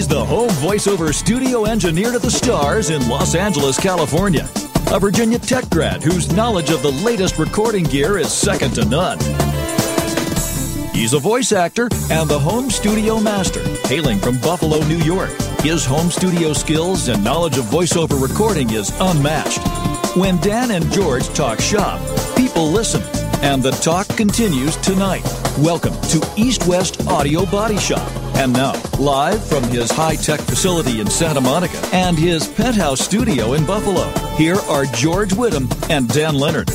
He's the home voiceover studio engineer to the stars in Los Angeles, California. A Virginia Tech grad whose knowledge of the latest recording gear is second to none. He's a voice actor and the home studio master, hailing from Buffalo, New York. His home studio skills and knowledge of voiceover recording is unmatched. When Dan and George talk shop, people listen, and the talk continues tonight. Welcome to East West Audio Body Shop. And now, live from his high-tech facility in Santa Monica and his penthouse studio in Buffalo, here are George Whittam and Dan Leonard.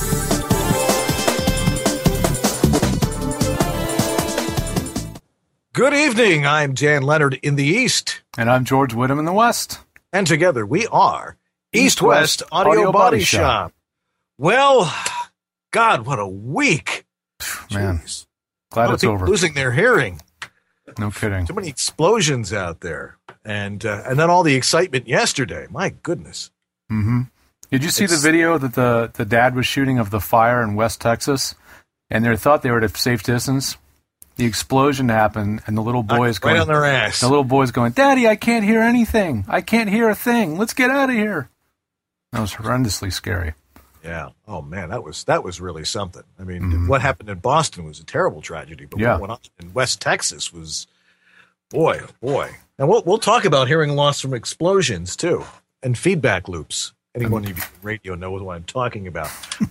Good evening. I'm Dan Leonard in the East. And I'm George Whittam in the West. And together we are East West Audio Body Shop. Well, God, what a week. Man, Jeez. glad it's over. Losing their hearing. No kidding. Too many explosions out there. And then all the excitement yesterday. My goodness. Mm-hmm. Did you see the video that the dad was shooting of the fire in West Texas? And they thought they were at a safe distance. The explosion happened, and the little boy is going right on their ass. The little boy's going, "Daddy, I can't hear anything. I can't hear a thing. Let's get out of here." That was horrendously scary. Yeah. Oh man, that was really something. I mean, what happened in Boston was a terrible tragedy, but what went on in West Texas was, boy, oh boy. And we'll talk about hearing loss from explosions too, and feedback loops. Anyone of you in radio knows what I'm talking about.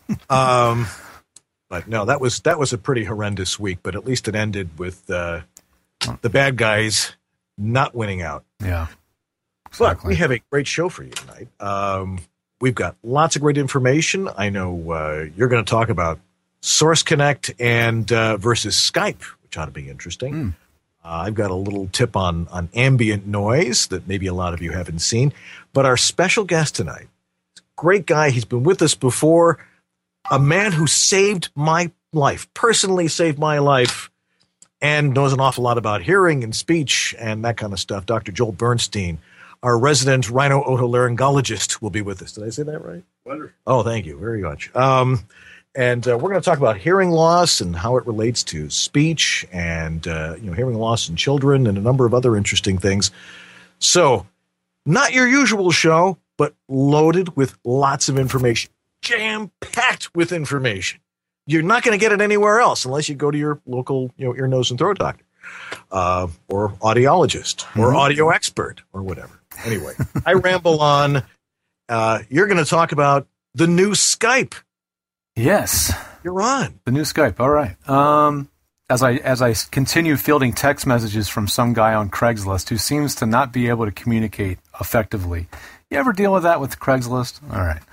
But no, that was a pretty horrendous week. But at least it ended with the bad guys not winning out. Yeah, exactly. But we have a great show for you tonight. We've got lots of great information. I know you're going to talk about Source Connect and versus Skype, which ought to be interesting. I've got a little tip on ambient noise that maybe a lot of you haven't seen. But our special guest tonight, great guy. He's been with us before. A man who saved my life, personally saved my life, and knows an awful lot about hearing and speech and that kind of stuff. Dr. Joel Bernstein, our resident rhino-otolaryngologist, will be with us. Did I say that right? Wonderful. Oh, thank you very much. And we're going to talk about hearing loss and how it relates to speech and hearing loss in children and a number of other interesting things. So, not your usual show, but loaded with lots of information. Jam-packed with information. You're not going to get it anywhere else unless you go to your local, ear, nose, and throat doctor, or audiologist, or audio expert, or whatever. Anyway, I ramble on. You're going to talk about the new Skype. Yes, you're on the new Skype. All right. As I continue fielding text messages from some guy on Craigslist who seems to not be able to communicate effectively. You ever deal with that with Craigslist? All right.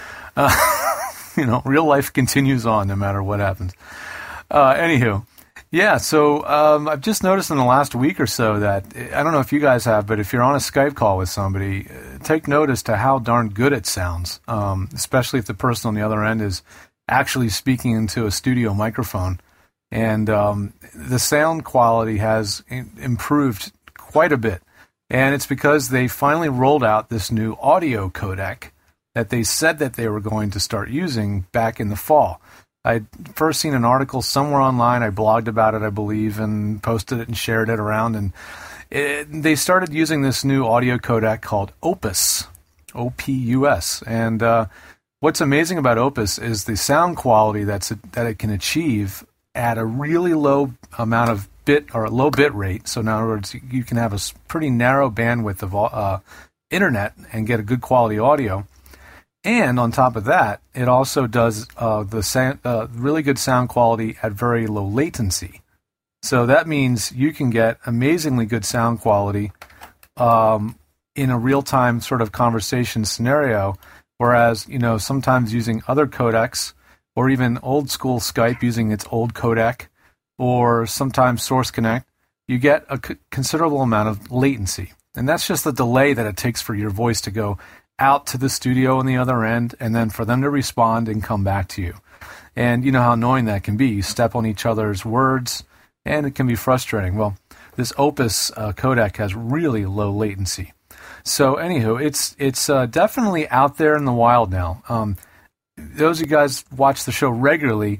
Real life continues on no matter what happens. Anywho, yeah, so I've just noticed in the last week or so that, I don't know if you guys have, but if you're on a Skype call with somebody, take notice to how darn good it sounds, especially if the person on the other end is actually speaking into a studio microphone. And the sound quality has improved quite a bit. And it's because they finally rolled out this new audio codec that they said that they were going to start using back in the fall. I'd first seen an article somewhere online. I blogged about it, I believe, and posted it and shared it around. And they started using this new audio codec called Opus, O-P-U-S. And what's amazing about Opus is the sound quality that it can achieve at a really low amount of bit, or a low bit rate. So in other words, you can have a pretty narrow bandwidth of internet and get a good quality audio. And on top of that, it also does really good sound quality at very low latency. So that means you can get amazingly good sound quality in a real-time sort of conversation scenario, whereas, sometimes using other codecs, or even old-school Skype using its old codec, or sometimes Source Connect, you get a considerable amount of latency. And that's just the delay that it takes for your voice to go out to the studio on the other end, and then for them to respond and come back to you. And you know how annoying that can be. You step on each other's words, and it can be frustrating. Well, this Opus codec has really low latency. So anywho, it's definitely out there in the wild now. Those of you guys watch the show regularly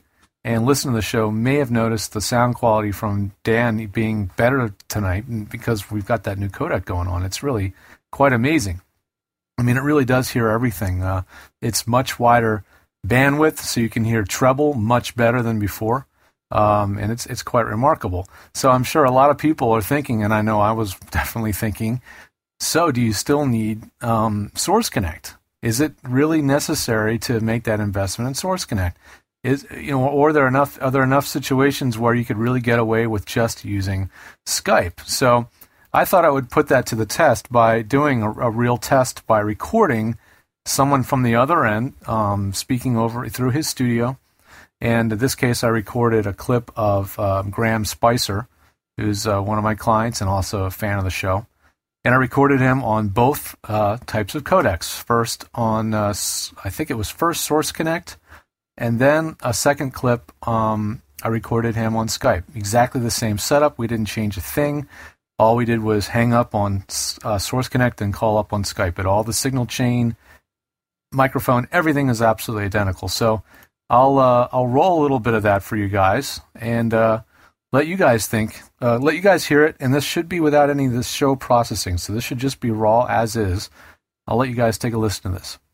and listen to the show may have noticed the sound quality from Dan being better tonight because we've got that new codec going on. It's really quite amazing. I mean, it really does hear everything. It's much wider bandwidth, so you can hear treble much better than before, and it's quite remarkable. So I'm sure a lot of people are thinking, and I know I was definitely thinking, so do you still need Source Connect? Is it really necessary to make that investment in Source Connect? Or are there enough situations where you could really get away with just using Skype? So I thought I would put that to the test by doing a real test by recording someone from the other end speaking over through his studio. And in this case, I recorded a clip of Graham Spicer, who's one of my clients and also a fan of the show. And I recorded him on both types of codecs. First on, I think it was first Source Connect, and then a second clip, I recorded him on Skype. Exactly the same setup. We didn't change a thing. All we did was hang up on Source Connect and call up on Skype. But all the signal chain, microphone, everything is absolutely identical. So I'll roll a little bit of that for you guys and let you guys think, let you guys hear it. And this should be without any of this show processing. So this should just be raw as is. I'll let you guys take a listen to this.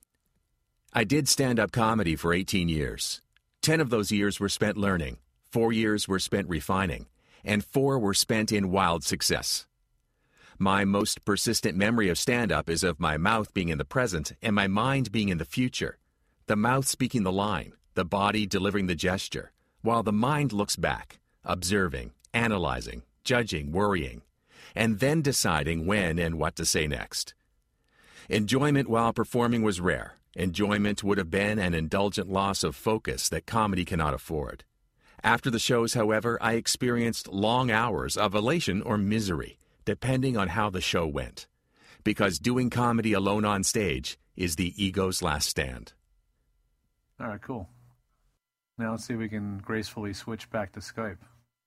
I did stand-up comedy for 18 years. 10 of those years were spent learning, 4 years were spent refining, and 4 were spent in wild success. My most persistent memory of stand-up is of my mouth being in the present and my mind being in the future. The mouth speaking the line, the body delivering the gesture, while the mind looks back, observing, analyzing, judging, worrying, and then deciding when and what to say next. Enjoyment while performing was rare. Enjoyment would have been an indulgent loss of focus that comedy cannot afford. After the shows, however, I experienced long hours of elation or misery, depending on how the show went. Because doing comedy alone on stage is the ego's last stand. All right, cool. Now let's see if we can gracefully switch back to Skype.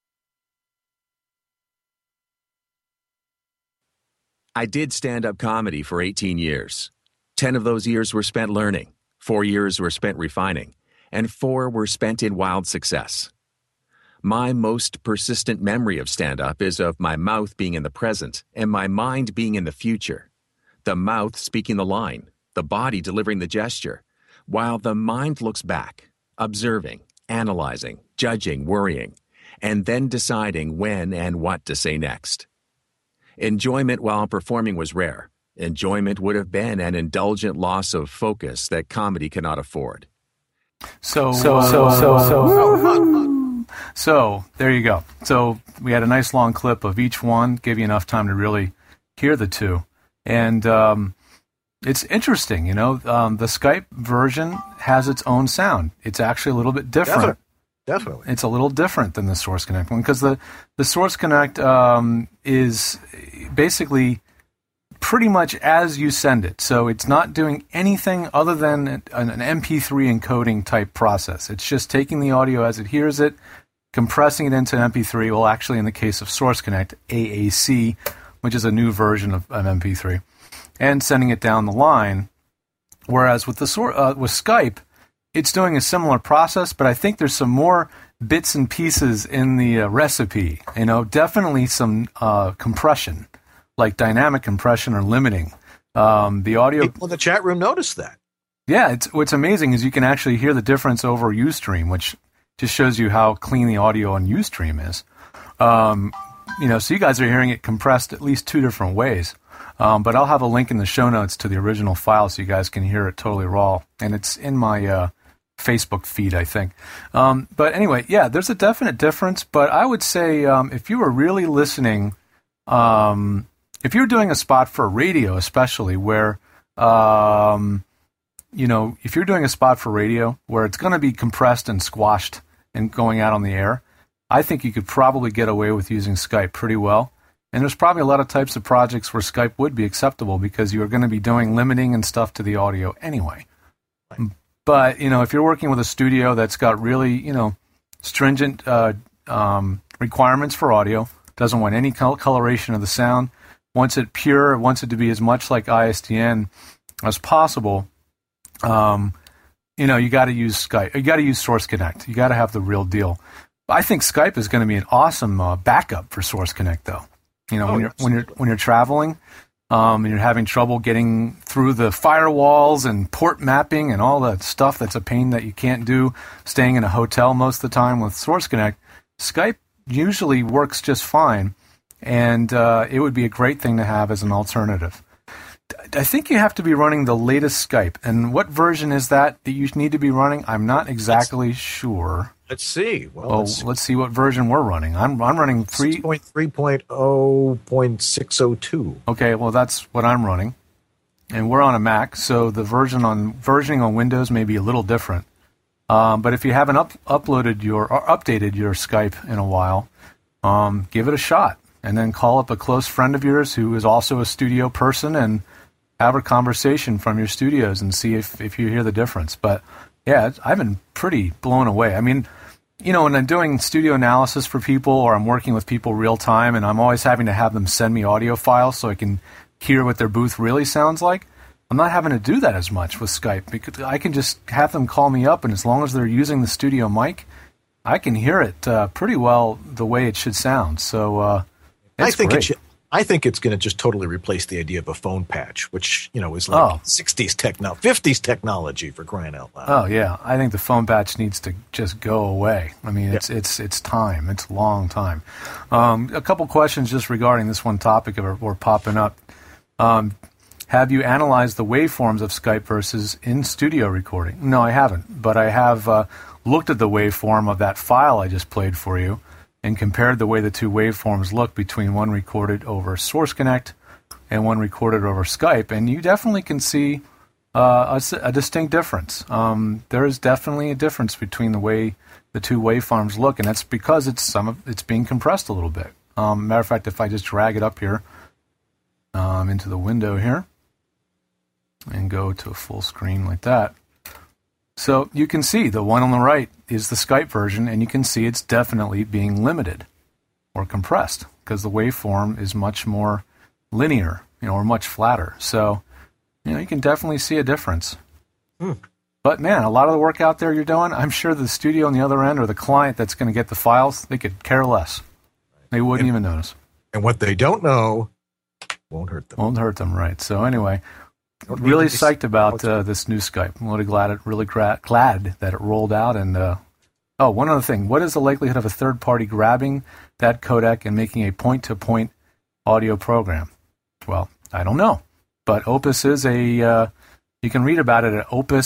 I did stand-up comedy for 18 years. 10 of those years were spent learning, 4 years were spent refining, and 4 were spent in wild success. My most persistent memory of stand-up is of my mouth being in the present and my mind being in the future. The mouth speaking the line, the body delivering the gesture, while the mind looks back, observing, analyzing, judging, worrying, and then deciding when and what to say next. Enjoyment while performing was rare. Enjoyment would have been an indulgent loss of focus that comedy cannot afford. So there you go. So we had a nice long clip of each one, give you enough time to really hear the two. And it's interesting, the Skype version has its own sound. It's actually a little bit different. Definitely. It's a little different than the Source Connect one because the Source Connect is basically pretty much as you send it. So it's not doing anything other than an MP3 encoding type process. It's just taking the audio as it hears it, compressing it into an MP3, well, actually in the case of Source Connect, AAC, which is a new version of an MP3, and sending it down the line. Whereas with with Skype, it's doing a similar process, but I think there's some more bits and pieces in the recipe. Definitely some compression, like dynamic compression or limiting. The audio. People in the chat room noticed that. Yeah, what's amazing is you can actually hear the difference over Ustream, which just shows you how clean the audio on Ustream is. So you guys are hearing it compressed at least 2 different ways. But I'll have a link in the show notes to the original file so you guys can hear it totally raw. And it's in my Facebook feed, I think. But anyway, yeah, there's a definite difference. But I would say if you were really listening, if you're doing a spot for radio especially where, if you're doing a spot for radio where it's going to be compressed and squashed and going out on the air, I think you could probably get away with using Skype pretty well. And there's probably a lot of types of projects where Skype would be acceptable because you're going to be doing limiting and stuff to the audio anyway. Right. But, if you're working with a studio that's got really, stringent requirements for audio, doesn't want any coloration of the sound, wants it pure, wants it to be as much like ISDN as possible, you got to use Skype. You got to use Source Connect. You got to have the real deal. I think Skype is going to be an awesome backup for Source Connect, though. When you're traveling, and you're having trouble getting through the firewalls and port mapping and all that stuff that's a pain that you can't do staying in a hotel most of the time with Source Connect, Skype usually works just fine, and it would be a great thing to have as an alternative. I think you have to be running the latest Skype. And what version is that you need to be running? I'm not exactly sure. Let's see. Well, let's see what version we're running. I'm running 3.3.0.602. Okay, well, that's what I'm running. And we're on a Mac, so the versioning on Windows may be a little different. But if you haven't updated your Skype in a while, give it a shot. And then call up a close friend of yours who is also a studio person and have a conversation from your studios and see if you hear the difference. But, yeah, I've been pretty blown away. I mean, when I'm doing studio analysis for people or I'm working with people real time and I'm always having to have them send me audio files so I can hear what their booth really sounds like, I'm not having to do that as much with Skype because I can just have them call me up, and as long as they're using the studio mic, I can hear it pretty well the way it should sound. So I think it's going to just totally replace the idea of a phone patch, which is like 60s 50s technology, for crying out loud. Oh yeah, I think the phone patch needs to just go away. I mean, it's time. It's a long time. A couple questions just regarding this one topic were popping up. Have you analyzed the waveforms of Skype versus in-studio recording? No, I haven't, but I have looked at the waveform of that file I just played for you and compared the way the two waveforms look between one recorded over Source Connect and one recorded over Skype, and you definitely can see a distinct difference. There is definitely a difference between the way the two waveforms look, and that's because it's being compressed a little bit. Matter of fact, if I just drag it up here into the window here and go to a full screen like that, so you can see the one on the right is the Skype version, and you can see it's definitely being limited or compressed because the waveform is much more linear, or much flatter. So, you can definitely see a difference. But man, a lot of the work out there you're doing, I'm sure the studio on the other end or the client that's going to get the files, they could care less. They wouldn't even notice. And what they don't know won't hurt them. Won't hurt them, right. So anyway, really psyched about this new Skype. I'm really glad that it rolled out. And one other thing. What is the likelihood of a third party grabbing that codec and making a point-to-point audio program? Well, I don't know. But Opus is you can read about it at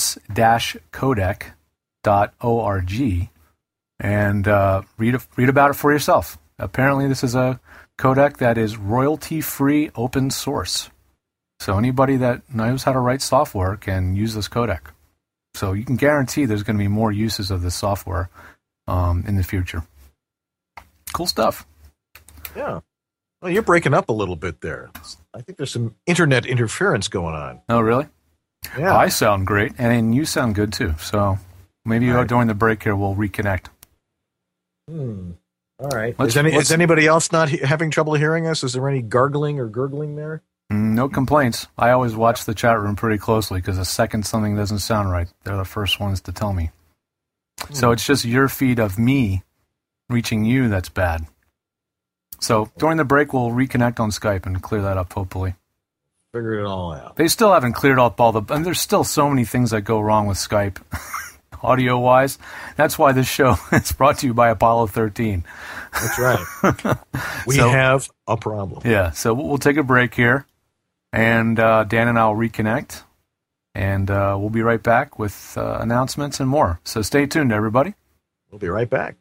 opus-codec.org and read about it for yourself. Apparently this is a codec that is royalty-free open source. So anybody that knows how to write software can use this codec. So you can guarantee there's going to be more uses of this software in the future. Cool stuff. Yeah. Well, you're breaking up a little bit there. I think there's some internet interference going on. Oh, really? Yeah. I sound great, and you sound good too. So maybe during the break here we'll reconnect. All right. Is anybody else not having trouble hearing us? Is there any gargling or gurgling there? No complaints. I always watch the chat room pretty closely because the second something doesn't sound right, they're the first ones to tell me. So it's just your feed of me reaching you that's bad. So during the break, we'll reconnect on Skype and clear that up, hopefully. Figure it all out. They still haven't cleared up and there's still so many things that go wrong with Skype, audio-wise. That's why this show is brought to you by Apollo 13. That's right. We have a problem. Yeah, so we'll take a break here. And Dan and I will reconnect, and we'll be right back with announcements and more. So stay tuned, everybody. We'll be right back.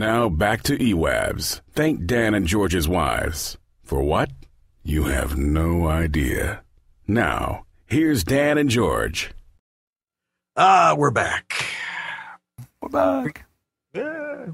Now back to eWabs. Thank Dan and George's wives. For what? You have no idea. Now, here's Dan and George. We're back. We're back. Yeah.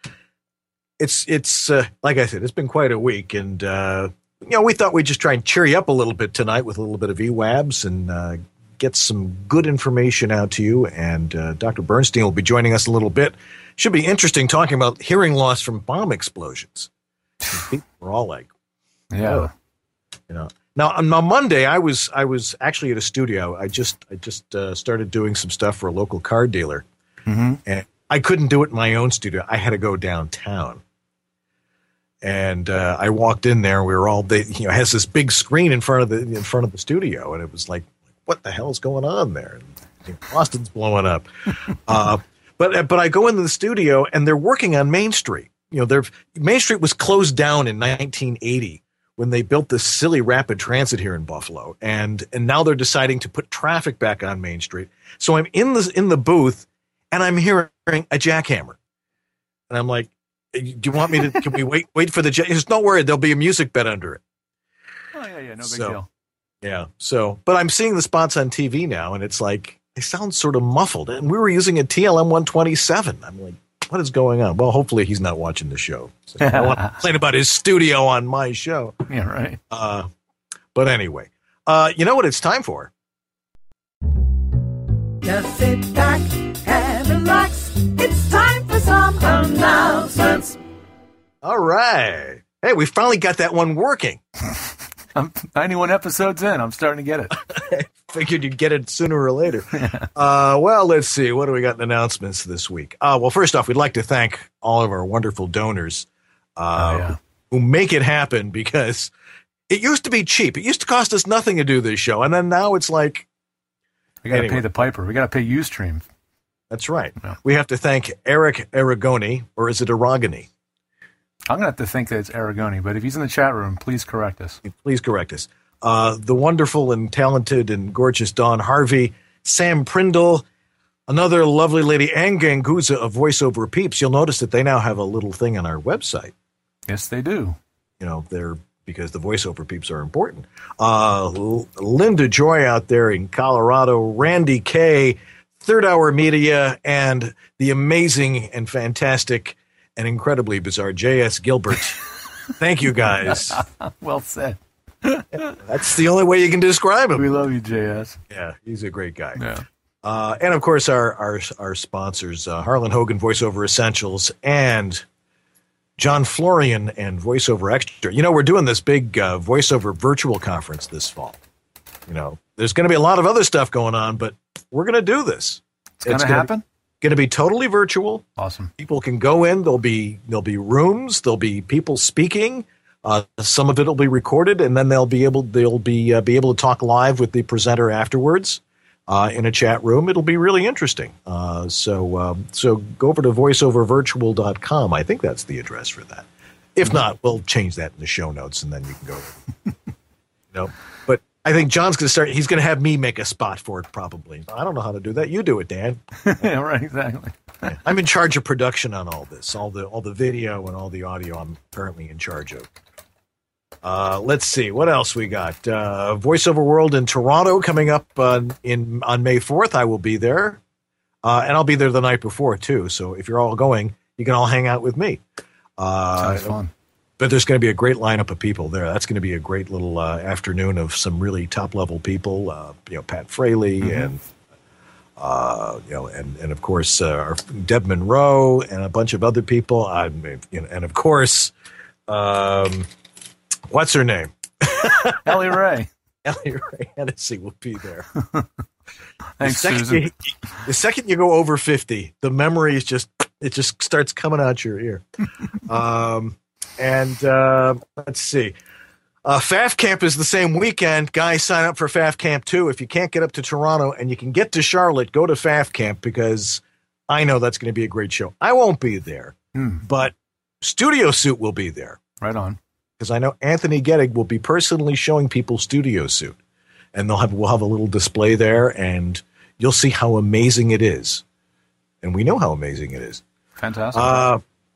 It's like I said, it's been quite a week, and we thought we'd just try and cheer you up a little bit tonight with a little bit of eWabs and get some good information out to you. And Dr. Bernstein will be joining us a little bit. Should be interesting talking about hearing loss from bomb explosions. People were all like, yeah, Now on Monday, I was actually at a studio. I just started doing some stuff for a local car dealer, and I couldn't do it in my own studio. I had to go downtown, and I walked in there. We were all, it has this big screen in front of the studio, and it was like, what the hell is going on there? And, Boston's blowing up. But I go into the studio, and they're working on Main Street. Main Street was closed down in 1980 when they built this silly rapid transit here in Buffalo, and now they're deciding to put traffic back on Main Street. So I'm in the booth, and I'm hearing a jackhammer, and I'm like, "Do you want me to? Can we wait for the jack?" He says, "Don't worry, there'll be a music bed under it." Oh yeah, no big deal. Yeah. So, but I'm seeing the spots on TV now, and it's like they sound sort of muffled. And we were using a TLM 127. I'm like, what is going on? Well, hopefully he's not watching the show. So I want to complain about his studio on my show. Yeah, right. But anyway, you know what it's time for? Just sit back and relax. It's time for some announcements. All right. Hey, we finally got that one working. I'm 91 episodes in. I'm starting to get it. I figured you'd get it sooner or later. Well, let's see. What do we got in announcements this week? Well, first off, we'd like to thank all of our wonderful donors who make it happen, because it used to be cheap. It used to cost us nothing to do this show. And then now it's like, we got to pay the piper. We got to pay Ustream. That's right. Yeah. We have to thank Eric Aragoni, or is it Aragoni? I'm going to have to think that it's Aragoni, but if he's in the chat room, please correct us. Please correct us. The wonderful and talented and gorgeous Dawn Harvey, Sam Prindle, another lovely lady, Ann Ganguza of VoiceOver Peeps. You'll notice that they now have a little thing on our website. Yes, they do. Because the VoiceOver Peeps are important. Linda Joy out there in Colorado, Randy K, Third Hour Media, and the amazing and fantastic and incredibly bizarre J.S. Gilbert. Thank you, guys. Well said. That's the only way you can describe him. We love you, J.S. Yeah, he's a great guy. Yeah. And, of course, our sponsors, Harlan Hogan, VoiceOver Essentials, and John Florian and VoiceOver Extra. We're doing this big VoiceOver virtual conference this fall. There's going to be a lot of other stuff going on, but we're going to do this. It's going to happen? Going to be totally virtual. Awesome. People can go in. There'll be rooms. There'll be people speaking. Some of it will be recorded, and then they'll be able to talk live with the presenter afterwards in a chat room. It'll be really interesting. So go over to voiceovervirtual.com. I think that's the address for that. If not, we'll change that in the show notes, and then you can go. But I think John's going to start. He's going to have me make a spot for it, probably. I don't know how to do that. You do it, Dan. Yeah, right. Exactly. I'm in charge of production on all this, all the video and all the audio. I'm currently in charge of. Let's see what else we got. VoiceOver World in Toronto coming up on May 4th. I will be there, and I'll be there the night before too. So if you're all going, you can all hang out with me. Sounds fun. But there's going to be a great lineup of people there. That's going to be a great little afternoon of some really top level people. Pat Fraley and of course Deb Monroe and a bunch of other people. And of course, what's her name? Ellie Ray. Ellie Ray Hennessy will be there. Thanks, Susan. The second you go over 50, the memory is just starts coming out your ear. Let's see. FAF Camp is the same weekend. Guys, sign up for FAF Camp too. If you can't get up to Toronto and you can get to Charlotte, go to FAF Camp, because I know that's going to be a great show. I won't be there, but Studio Suit will be there. Right on. Because I know Anthony Gettig will be personally showing people Studio Suit, and we'll have a little display there, and you'll see how amazing it is. And we know how amazing it is. Fantastic.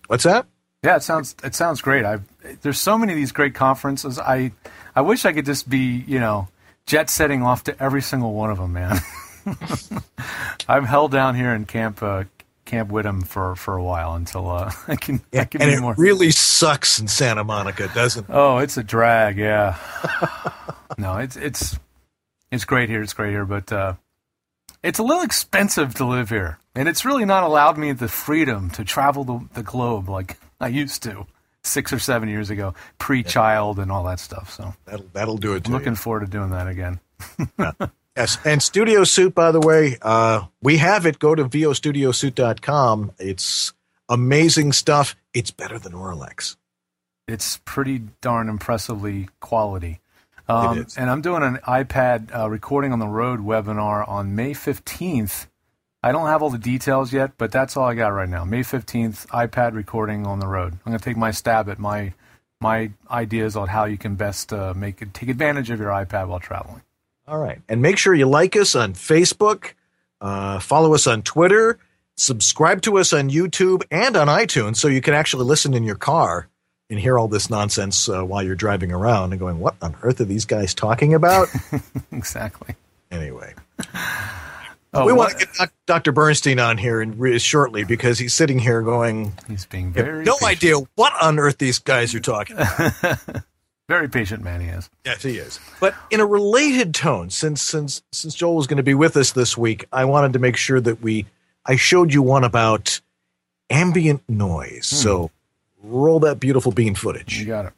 What's that? Yeah, it sounds great. There's so many of these great conferences. I wish I could just be, jet setting off to every single one of them, man. I'm held down here in Camp Whittam for a while until I can be more. And it really sucks in Santa Monica, doesn't it? Oh, it's a drag, yeah. No, it's great here. It's great here, but it's a little expensive to live here, and it's really not allowed me the freedom to travel the globe like I used to 6 or 7 years ago, pre-child and all that stuff. So that'll do it. I'm looking forward to doing that again. Yes, and Studio Suit, by the way, we have it. Go to VOStudioSuit.com. It's amazing stuff. It's better than Orlex. It's pretty darn impressively quality. It is. And I'm doing an iPad recording on the road webinar on May 15th. I don't have all the details yet, but that's all I got right now. May 15th, iPad recording on the road. I'm going to take my stab at my ideas on how you can best take advantage of your iPad while traveling. All right. And make sure you like us on Facebook, follow us on Twitter, subscribe to us on YouTube and on iTunes so you can actually listen in your car and hear all this nonsense while you're driving around and going, what on earth are these guys talking about? Exactly. Anyway. We want to get Dr. Bernstein on here shortly because he's sitting here going, he's being very no patient. idea what on earth these guys are talking about. Very patient man he is. Yes, he is. But in a related tone, since Joel was going to be with us this week, I wanted to make sure that I showed you one about ambient noise. So roll that beautiful bean footage. You got it.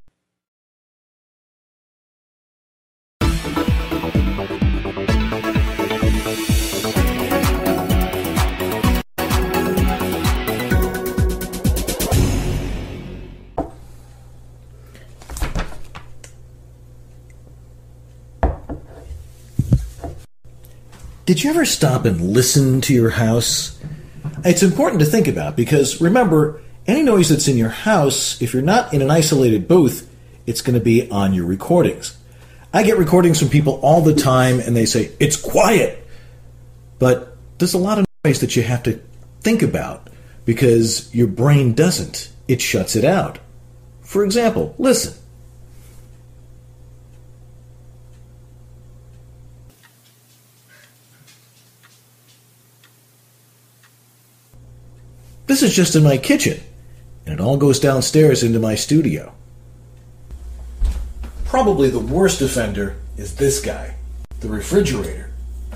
Did you ever stop and listen to your house? It's important to think about because, remember, any noise that's in your house, if you're not in an isolated booth, it's going to be on your recordings. I get recordings from people all the time and they say, it's quiet. But there's a lot of noise that you have to think about because your brain doesn't. It shuts it out. For example, listen. This is just in my kitchen, and it all goes downstairs into my studio. Probably the worst offender is this guy, the refrigerator.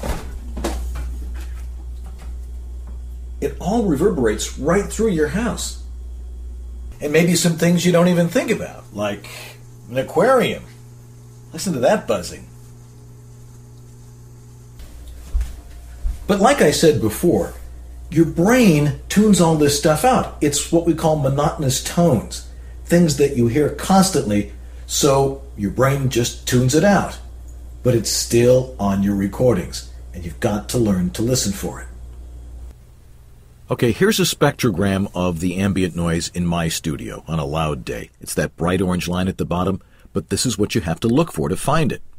It all reverberates right through your house. And maybe some things you don't even think about, like an aquarium. Listen to that buzzing. But like I said before, your brain tunes all this stuff out. It's what we call monotonous tones, things that you hear constantly, so your brain just tunes it out. But it's still on your recordings, and you've got to learn to listen for it. Okay, here's a spectrogram of the ambient noise in my studio on a loud day. It's that bright orange line at the bottom, but this is what you have to look for to find it.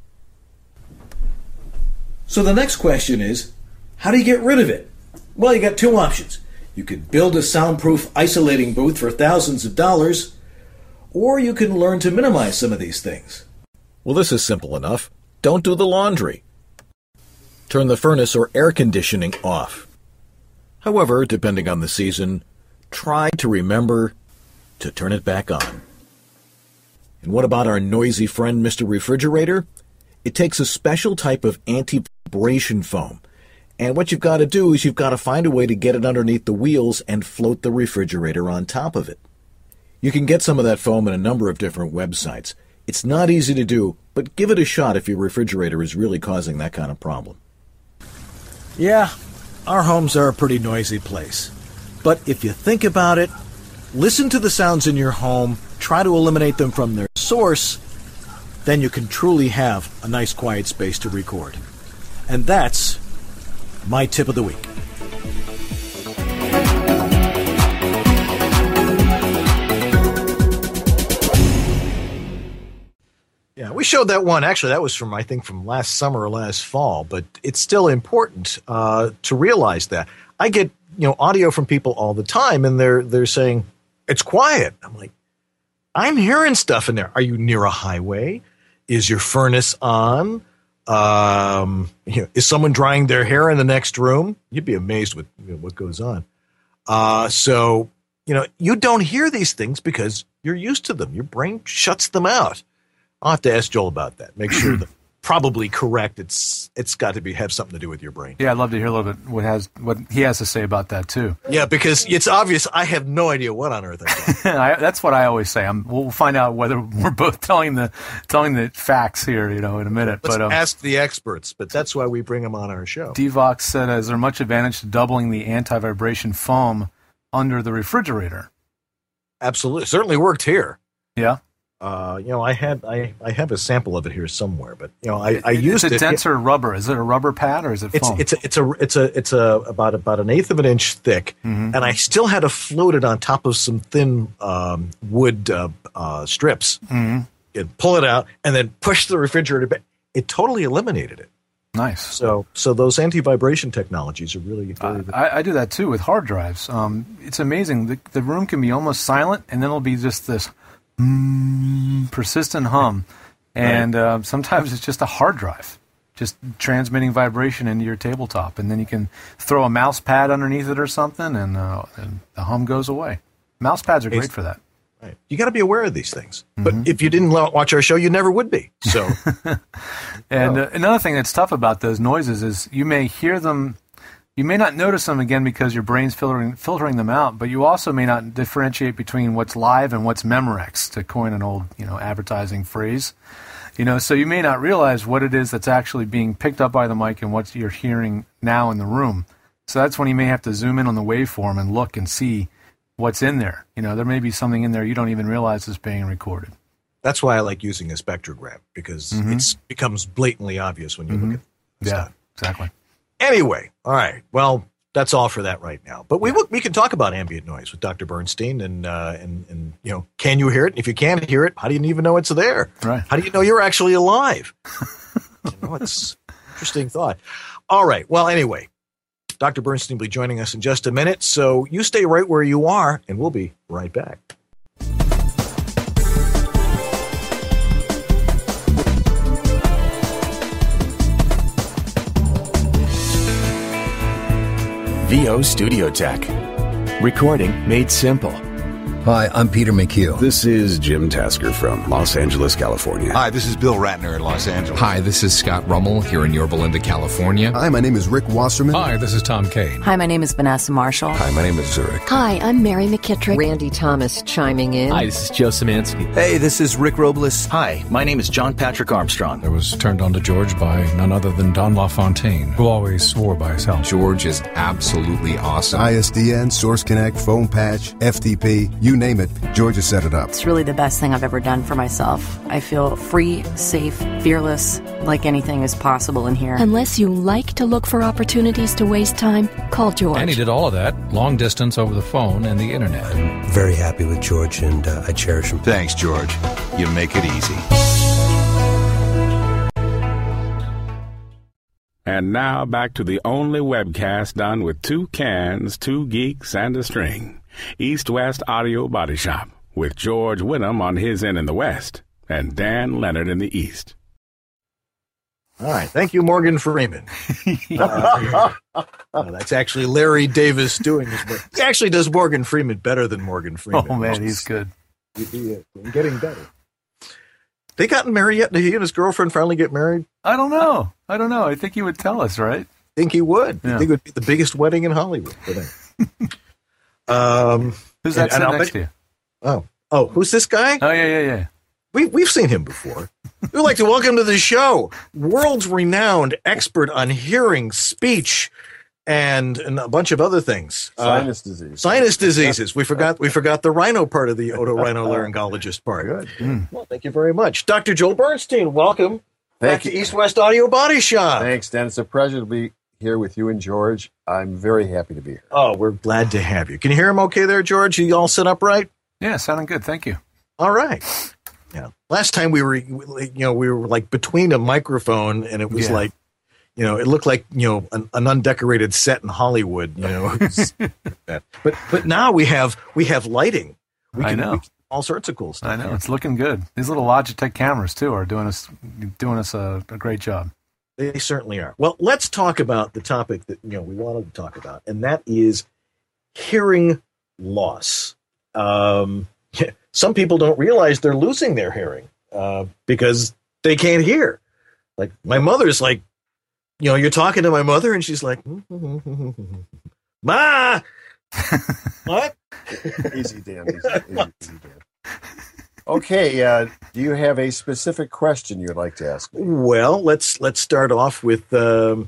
So the next question is, how do you get rid of it? Well, you got two options. You could build a soundproof isolating booth for thousands of dollars, or you can learn to minimize some of these things. Well, this is simple enough. Don't do the laundry. Turn the furnace or air conditioning off. However, depending on the season, try to remember to turn it back on. And what about our noisy friend, Mr. Refrigerator? It takes a special type of anti-vibration foam. And what you've got to do is you've got to find a way to get it underneath the wheels and float the refrigerator on top of it. You can get some of that foam in a number of different websites. It's not easy to do, but give it a shot if your refrigerator is really causing that kind of problem. Yeah, our homes are a pretty noisy place. But if you think about it, listen to the sounds in your home, try to eliminate them from their source, then you can truly have a nice quiet space to record. And that's my tip of the week. Yeah, we showed that one. Actually, that was from last summer or last fall. But it's still important to realize that. I get audio from people all the time, and they're saying, it's quiet. I'm like, I'm hearing stuff in there. Are you near a highway? Is your furnace on? Is someone drying their hair in the next room? You'd be amazed with what goes on. So you don't hear these things because you're used to them. Your brain shuts them out. I'll have to ask Joel about that. Make sure that probably correct. It's got to have something to do with your brain. Yeah, I'd love to hear a little bit what he has to say about that too. Yeah, because it's obvious I have no idea what on earth I that's what I always say. We'll find out whether we're both telling the facts here, in a minute. Let's ask the experts, but that's why we bring them on our show. Devox said, is there much advantage to doubling the anti-vibration foam under the refrigerator? Absolutely. Certainly worked here. Yeah. I have a sample of it here somewhere, but I used it. It's a denser rubber. Is it a rubber pad or is it foam? It's about an eighth of an inch thick, and I still had to float it on top of some thin wood strips. And pull it out, and then push the refrigerator back. It totally eliminated it. Nice. So those anti-vibration technologies are really very good. I do that too with hard drives. It's amazing. The room can be almost silent, and then it'll be just this persistent hum, and sometimes it's just a hard drive just transmitting vibration into your tabletop, and then you can throw a mouse pad underneath it or something, and the hum goes away. Mouse pads are great for that. Right. You got to be aware of these things, but if you didn't watch our show, you never would be. So, and another thing that's tough about those noises is you may hear them. You may not notice them again because your brain's filtering them out, but you also may not differentiate between what's live and what's Memorex, to coin an old advertising phrase. So you may not realize what it is that's actually being picked up by the mic and what you're hearing now in the room. So that's when you may have to zoom in on the waveform and look and see what's in there. There may be something in there you don't even realize is being recorded. That's why I like using a spectrograph, because it becomes blatantly obvious when you look at stuff. Exactly. Anyway, all right. Well, that's all for that right now. But we can talk about ambient noise with Dr. Bernstein, and can you hear it? If you can't hear it, how do you even know it's there? Right. How do you know you're actually alive? It's an interesting thought. All right. Well, anyway, Dr. Bernstein will be joining us in just a minute, so you stay right where you are, and we'll be right back. VO Studio Tech. Recording made simple. Hi, I'm Peter McHugh. This is Jim Tasker from Los Angeles, California. Hi, this is Bill Ratner in Los Angeles. Hi, this is Scott Rummel here in Yorba Linda, California. Hi, my name is Rick Wasserman. Hi, this is Tom Kane. Hi, my name is Vanessa Marshall. Hi, my name is Zurich. Hi, I'm Mary McKittrick. Randy Thomas chiming in. Hi, this is Joe Szymanski. Hey, this is Rick Robles. Hi, my name is John Patrick Armstrong. I was turned on to George by none other than Don LaFontaine, who always swore by his health. George is absolutely awesome. ISDN, Source Connect, Phone Patch, FTP, you name it, George has set it up. It's really the best thing I've ever done for myself. I feel free, safe, fearless, like anything is possible in here. Unless you like to look for opportunities to waste time, call George. And he did all of that, long distance over the phone and the internet. I'm very happy with George, and I cherish him. Thanks, George. You make it easy. And now back to the only webcast done with 2 cans, 2 geeks, and a string. East West Audio Body Shop, with George Whittam on his end in the West and Dan Leonard in the East. All right. Thank you, Morgan Freeman. That's actually Larry Davis doing his work. He actually does Morgan Freeman better than Morgan Freeman. Oh, man, he's good. Getting better. They gotten married yet? Did he and his girlfriend finally get married? I don't know. I think he would tell us, right? I think he would. Yeah. I think it would be the biggest wedding in Hollywood for them. Who's that sitting next to you? Oh, who's this guy? Oh, yeah. We've seen him before. We'd like to welcome to the show world's renowned expert on hearing, speech, and a bunch of other things. Sinus disease. Sinus diseases. We forgot the rhino part of the otorhinolaryngologist part. Good. Well, thank you very much. Dr. Joel Bernstein, welcome back to East West Audio Body Shop. Thanks, Dan. It's a pleasure to be here with you and George. I'm very happy to be here. Oh, we're glad to have you. Can you hear him okay there, George? You all set up right? Yeah, sounding good. Thank you. All right. Yeah. Last time we were like between a microphone, and it was like, it looked like, an undecorated set in Hollywood, But now we have lighting. I know. We all sorts of cool stuff. I know. It's looking good. These little Logitech cameras, too, are doing us a great job. They certainly are. Well, let's talk about the topic that we wanted to talk about, and that is hearing loss. Some people don't realize they're losing their hearing because they can't hear. Like my mother's like, you're talking to my mother, and she's like, Ma! What? Easy, Dan. Easy, Dan. Okay, do you have a specific question you'd like to ask me? Well, let's start off with there's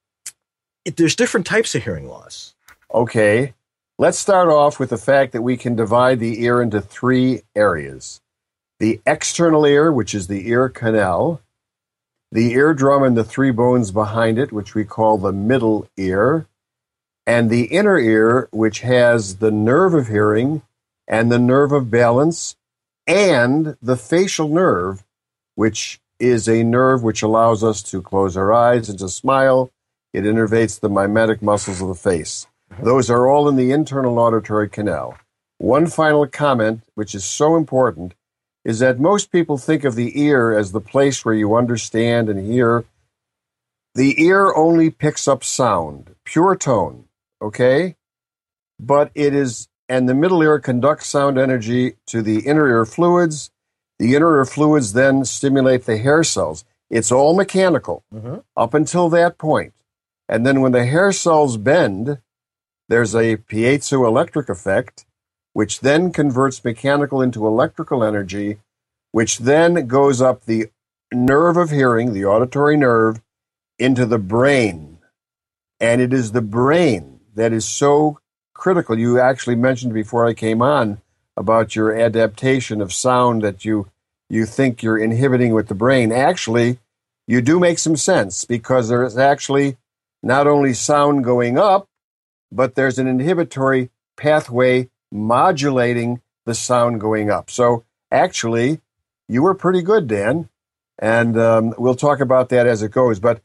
different types of hearing loss. Okay, let's start off with the fact that we can divide the ear into three areas. The external ear, which is the ear canal, the eardrum and the three bones behind it, which we call the middle ear, and the inner ear, which has the nerve of hearing and the nerve of balance, and the facial nerve, which is a nerve which allows us to close our eyes and to smile. It innervates the mimetic muscles of the face. Those are all in the internal auditory canal. One final comment, which is so important, is that most people think of the ear as the place where you understand and hear. The ear only picks up sound, pure tone, okay? But it is, and the middle ear conducts sound energy to the inner ear fluids. The inner ear fluids then stimulate the hair cells. It's all mechanical up until that point. And then when the hair cells bend, there's a piezoelectric effect, which then converts mechanical into electrical energy, which then goes up the nerve of hearing, the auditory nerve, into the brain. And it is the brain that is so critical. You actually mentioned before I came on about your adaptation of sound that you think you're inhibiting with the brain. Actually, you do make some sense because there's actually not only sound going up, but there's an inhibitory pathway modulating the sound going up. So actually, you were pretty good, Dan, and we'll talk about that as it goes. But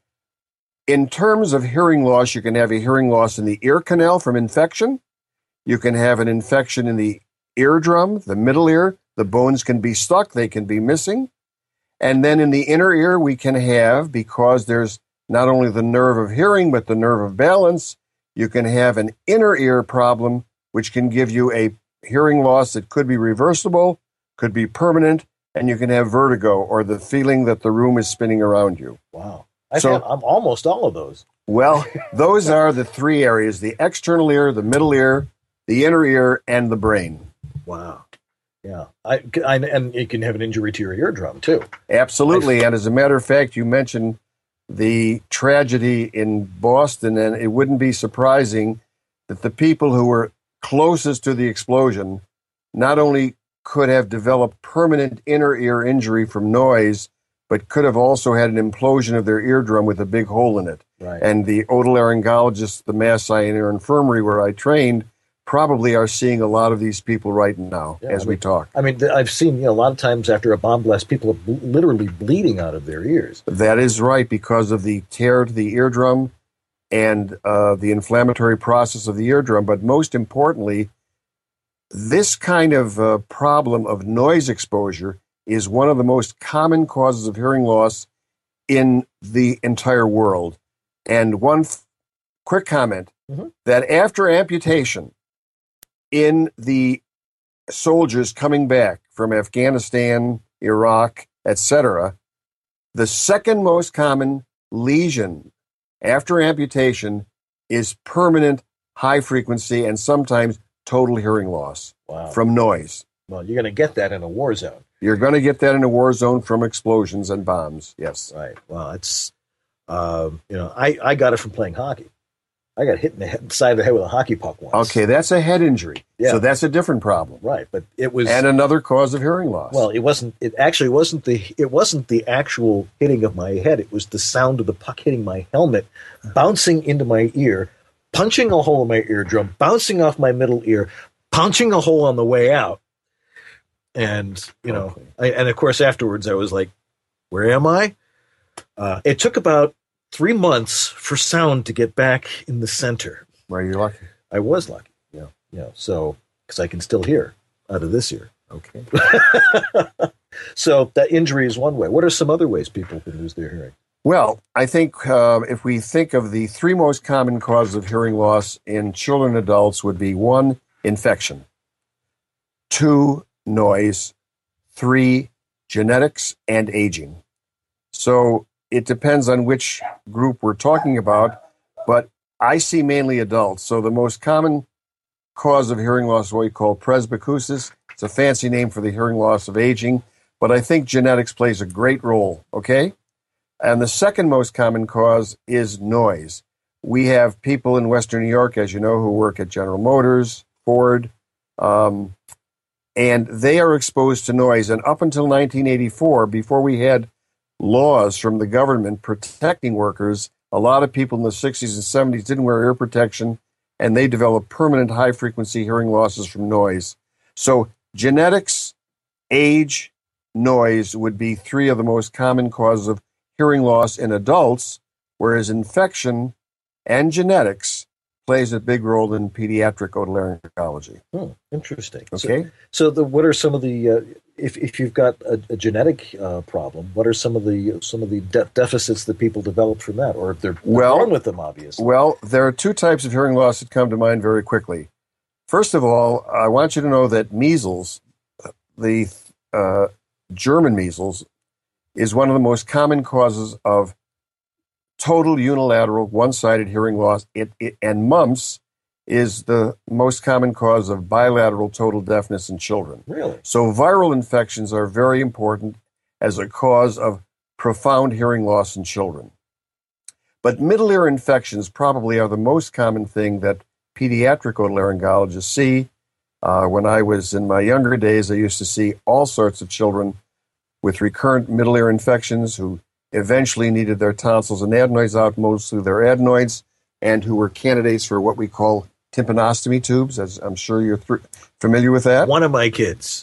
in terms of hearing loss, you can have a hearing loss in the ear canal from infection. You can have an infection in the eardrum, the middle ear. The bones can be stuck. They can be missing. And then in the inner ear, we can have, because there's not only the nerve of hearing, but the nerve of balance, you can have an inner ear problem, which can give you a hearing loss that could be reversible, could be permanent, and you can have vertigo or the feeling that the room is spinning around you. Wow. I'm almost all of those. Well, those are the three areas: the external ear, the middle ear, the inner ear, and the brain. Wow. Yeah. And you can have an injury to your eardrum, too. Absolutely. And as a matter of fact, you mentioned the tragedy in Boston, and it wouldn't be surprising that the people who were closest to the explosion not only could have developed permanent inner ear injury from noise, but could have also had an implosion of their eardrum with a big hole in it. Right. And the otolaryngologists, the Mass Eye and Ear Infirmary where I trained, probably are seeing a lot of these people right now as we talk. I mean, I've seen a lot of times after a bomb blast, people are literally bleeding out of their ears. That is right, because of the tear to the eardrum and the inflammatory process of the eardrum. But most importantly, this kind of problem of noise exposure is one of the most common causes of hearing loss in the entire world. And one quick comment, that after amputation, in the soldiers coming back from Afghanistan, Iraq, etc., the second most common lesion after amputation is permanent high frequency and sometimes total hearing loss from noise. Well, you're going to get that in a war zone. You're going to get that in a war zone from explosions and bombs, yes. Right. Well, it's, I got it from playing hockey. I got hit in the side of the head with a hockey puck once. Okay, that's a head injury. Yeah. So that's a different problem. Right, but it was... And another cause of hearing loss. Well, it wasn't the actual hitting of my head. It was the sound of the puck hitting my helmet, bouncing into my ear, punching a hole in my eardrum, bouncing off my middle ear, punching a hole on the way out. And, and of course afterwards I was like, where am I? It took about 3 months for sound to get back in the center. Were you lucky? I was lucky. So, because I can still hear. out of this ear. Okay. So that injury is one way. What are some other ways people can lose their hearing? Well, I think if we think of the three most common causes of hearing loss in children and adults would be 1, infection, 2, noise, 3, genetics, and aging. So it depends on which group we're talking about, but I see mainly adults. So the most common cause of hearing loss is what we call presbycusis. It's a fancy name for the hearing loss of aging, but I think genetics plays a great role, okay? And the second most common cause is noise. We have people in Western New York, as you know, who work at General Motors, Ford, and they are exposed to noise. And up until 1984, before we had laws from the government protecting workers, a lot of people in the 60s and 70s didn't wear ear protection, and they developed permanent high-frequency hearing losses from noise. So genetics, age, noise would be three of the most common causes of hearing loss in adults, whereas infection and genetics plays a big role in pediatric otolaryngology. Interesting. Okay. So what are some of the if you've got a genetic problem, what are some of the deficits that people develop from that, or if they're born with them, obviously? Well, there are two types of hearing loss that come to mind very quickly. First of all, I want you to know that measles, the German measles, is one of the most common causes of total unilateral one-sided hearing loss. And mumps is the most common cause of bilateral total deafness in children. Really? So viral infections are very important as a cause of profound hearing loss in children. But middle ear infections probably are the most common thing that pediatric otolaryngologists see. When I was in my younger days, I used to see all sorts of children with recurrent middle ear infections who eventually needed their tonsils and adenoids out, mostly their adenoids, and who were candidates for what we call tympanostomy tubes, as I'm sure you're familiar with that. One of my kids.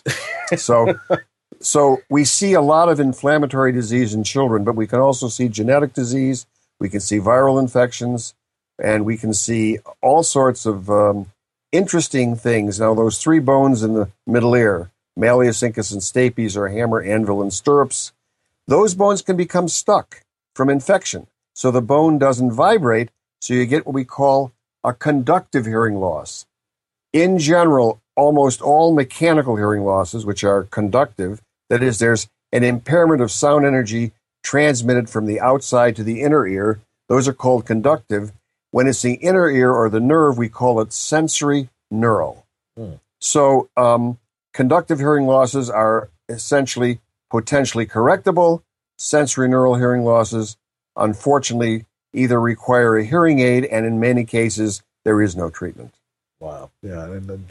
So we see a lot of inflammatory disease in children, but we can also see genetic disease, we can see viral infections, and we can see all sorts of interesting things. Now, those three bones in the middle ear, malleus, incus, and stapes, or hammer, anvil, and stirrups, those bones can become stuck from infection. So the bone doesn't vibrate, so you get what we call a conductive hearing loss. In general, almost all mechanical hearing losses, which are conductive, that is, there's an impairment of sound energy transmitted from the outside to the inner ear, those are called conductive. When it's the inner ear or the nerve, we call it sensory neural. So conductive hearing losses are essentially potentially correctable. Sensory neural hearing losses, unfortunately, either require a hearing aid, and in many cases, there is no treatment. Wow. Yeah,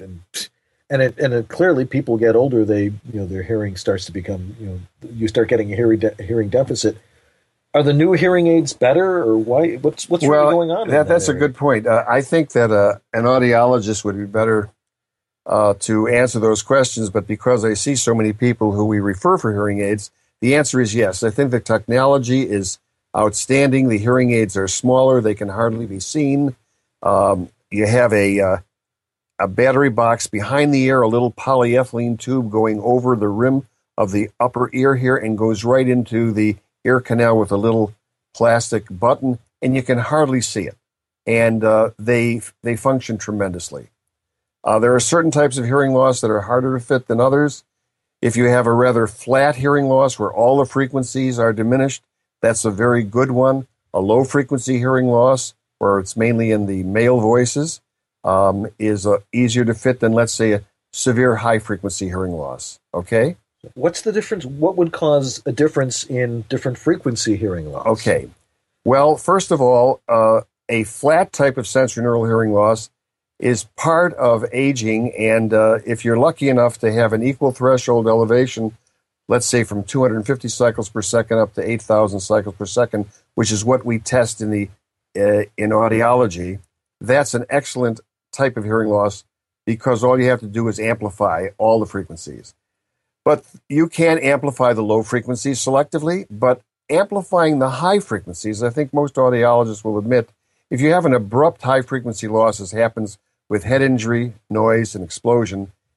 and clearly, people get older. Their hearing starts to become. You start getting a hearing deficit. Are the new hearing aids better, or why? What's really going on? That's a good point. I think that an audiologist would be better to answer those questions, but because I see so many people who we refer for hearing aids, the answer is yes. I think the technology is outstanding. The hearing aids are smaller; they can hardly be seen. You have a battery box behind the ear, a little polyethylene tube going over the rim of the upper ear here, and goes right into the ear canal with a little plastic button, and you can hardly see it. And they function tremendously. There are certain types of hearing loss that are harder to fit than others. If you have a rather flat hearing loss where all the frequencies are diminished, that's a very good one. A low-frequency hearing loss, where it's mainly in the male voices, is easier to fit than, let's say, a severe high-frequency hearing loss. Okay? What's the difference? What would cause a difference in different frequency hearing loss? Okay. Well, first of all, a flat type of sensory neural hearing loss is part of aging, and if you're lucky enough to have an equal threshold elevation, let's say from 250 cycles per second up to 8,000 cycles per second, which is what we test in audiology, that's an excellent type of hearing loss because all you have to do is amplify all the frequencies. But you can amplify the low frequencies selectively, but amplifying the high frequencies, I think most audiologists will admit, if you have an abrupt high frequency loss, as happens with head injury, noise, and explosion,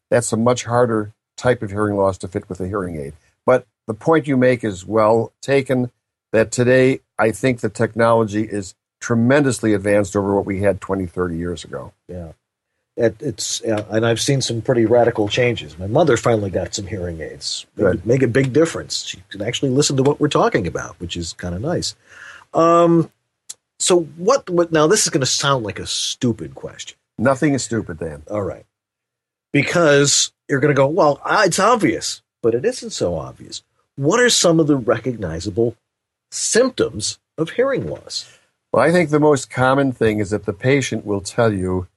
that's a much harder type of hearing loss to fit with a hearing aid. But the point you make is well taken, that today I think the technology is tremendously advanced over what we had 20, 30 years ago. Yeah. And I've seen some pretty radical changes. My mother finally got some hearing aids. Make a big difference. She can actually listen to what we're talking about, which is kind of nice. So what now this is going to sound like a stupid question. Nothing is stupid, Dan. All right. Because you're going to go, well, it's obvious, but it isn't so obvious. What are some of the recognizable symptoms of hearing loss? Well, I think the most common thing is that the patient will tell you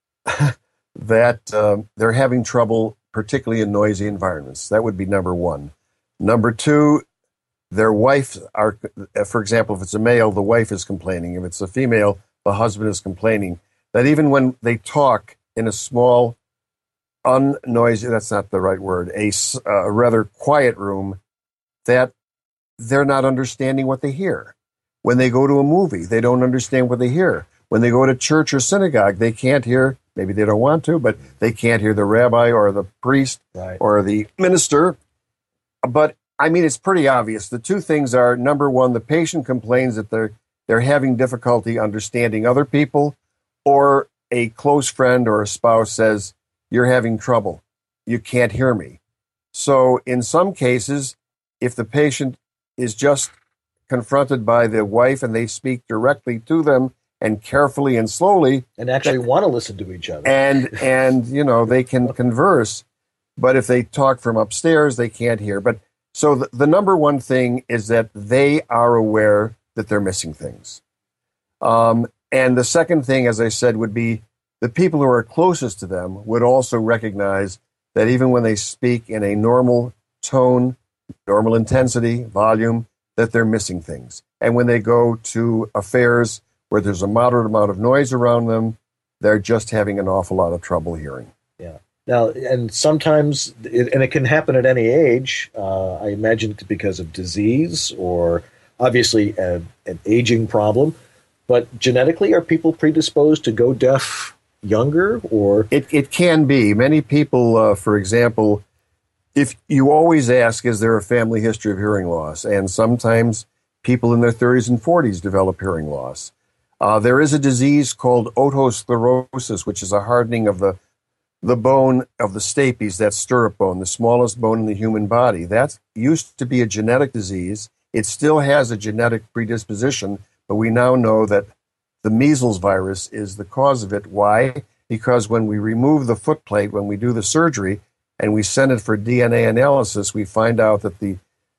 that they're having trouble, particularly in noisy environments. That would be number one. Number two, their wife are, for example, if it's a male, the wife is complaining. If it's a female, the husband is complaining. That even when they talk in a small, unnoisy, that's not the right word, a rather quiet room, that they're not understanding what they hear. When they go to a movie, they don't understand what they hear. When they go to church or synagogue, they can't hear, maybe they don't want to, but they can't hear the rabbi or the priest or the minister. But, I mean, it's pretty obvious. The two things are, number one, the patient complains that they're having difficulty understanding other people, or a close friend or a spouse says, you're having trouble. You can't hear me. So in some cases, if the patient is just confronted by the wife and they speak directly to them and carefully and slowly, and actually want to listen to each other, and you know, they can converse, but if they talk from upstairs, they can't hear. But so the number one thing is that they are aware that they're missing things. And the second thing, as I said, would be the people who are closest to them would also recognize that even when they speak in a normal tone, normal intensity, volume, that they're missing things. And when they go to affairs where there's a moderate amount of noise around them, they're just having an awful lot of trouble hearing. Yeah. Now, and sometimes, it can happen at any age, I imagine it's because of disease or obviously an aging problem, but genetically, are people predisposed to go deaf younger, or? It can be. Many people, for example, if you always ask, is there a family history of hearing loss? And sometimes people in their 30s and 40s develop hearing loss. There is a disease called otosclerosis, which is a hardening of the bone of the stapes, that stirrup bone, the smallest bone in the human body. That used to be a genetic disease. It still has a genetic predisposition, but we now know that the measles virus is the cause of it. Why? Because when we remove the foot plate, when we do the surgery, and we send it for DNA analysis, we find out that the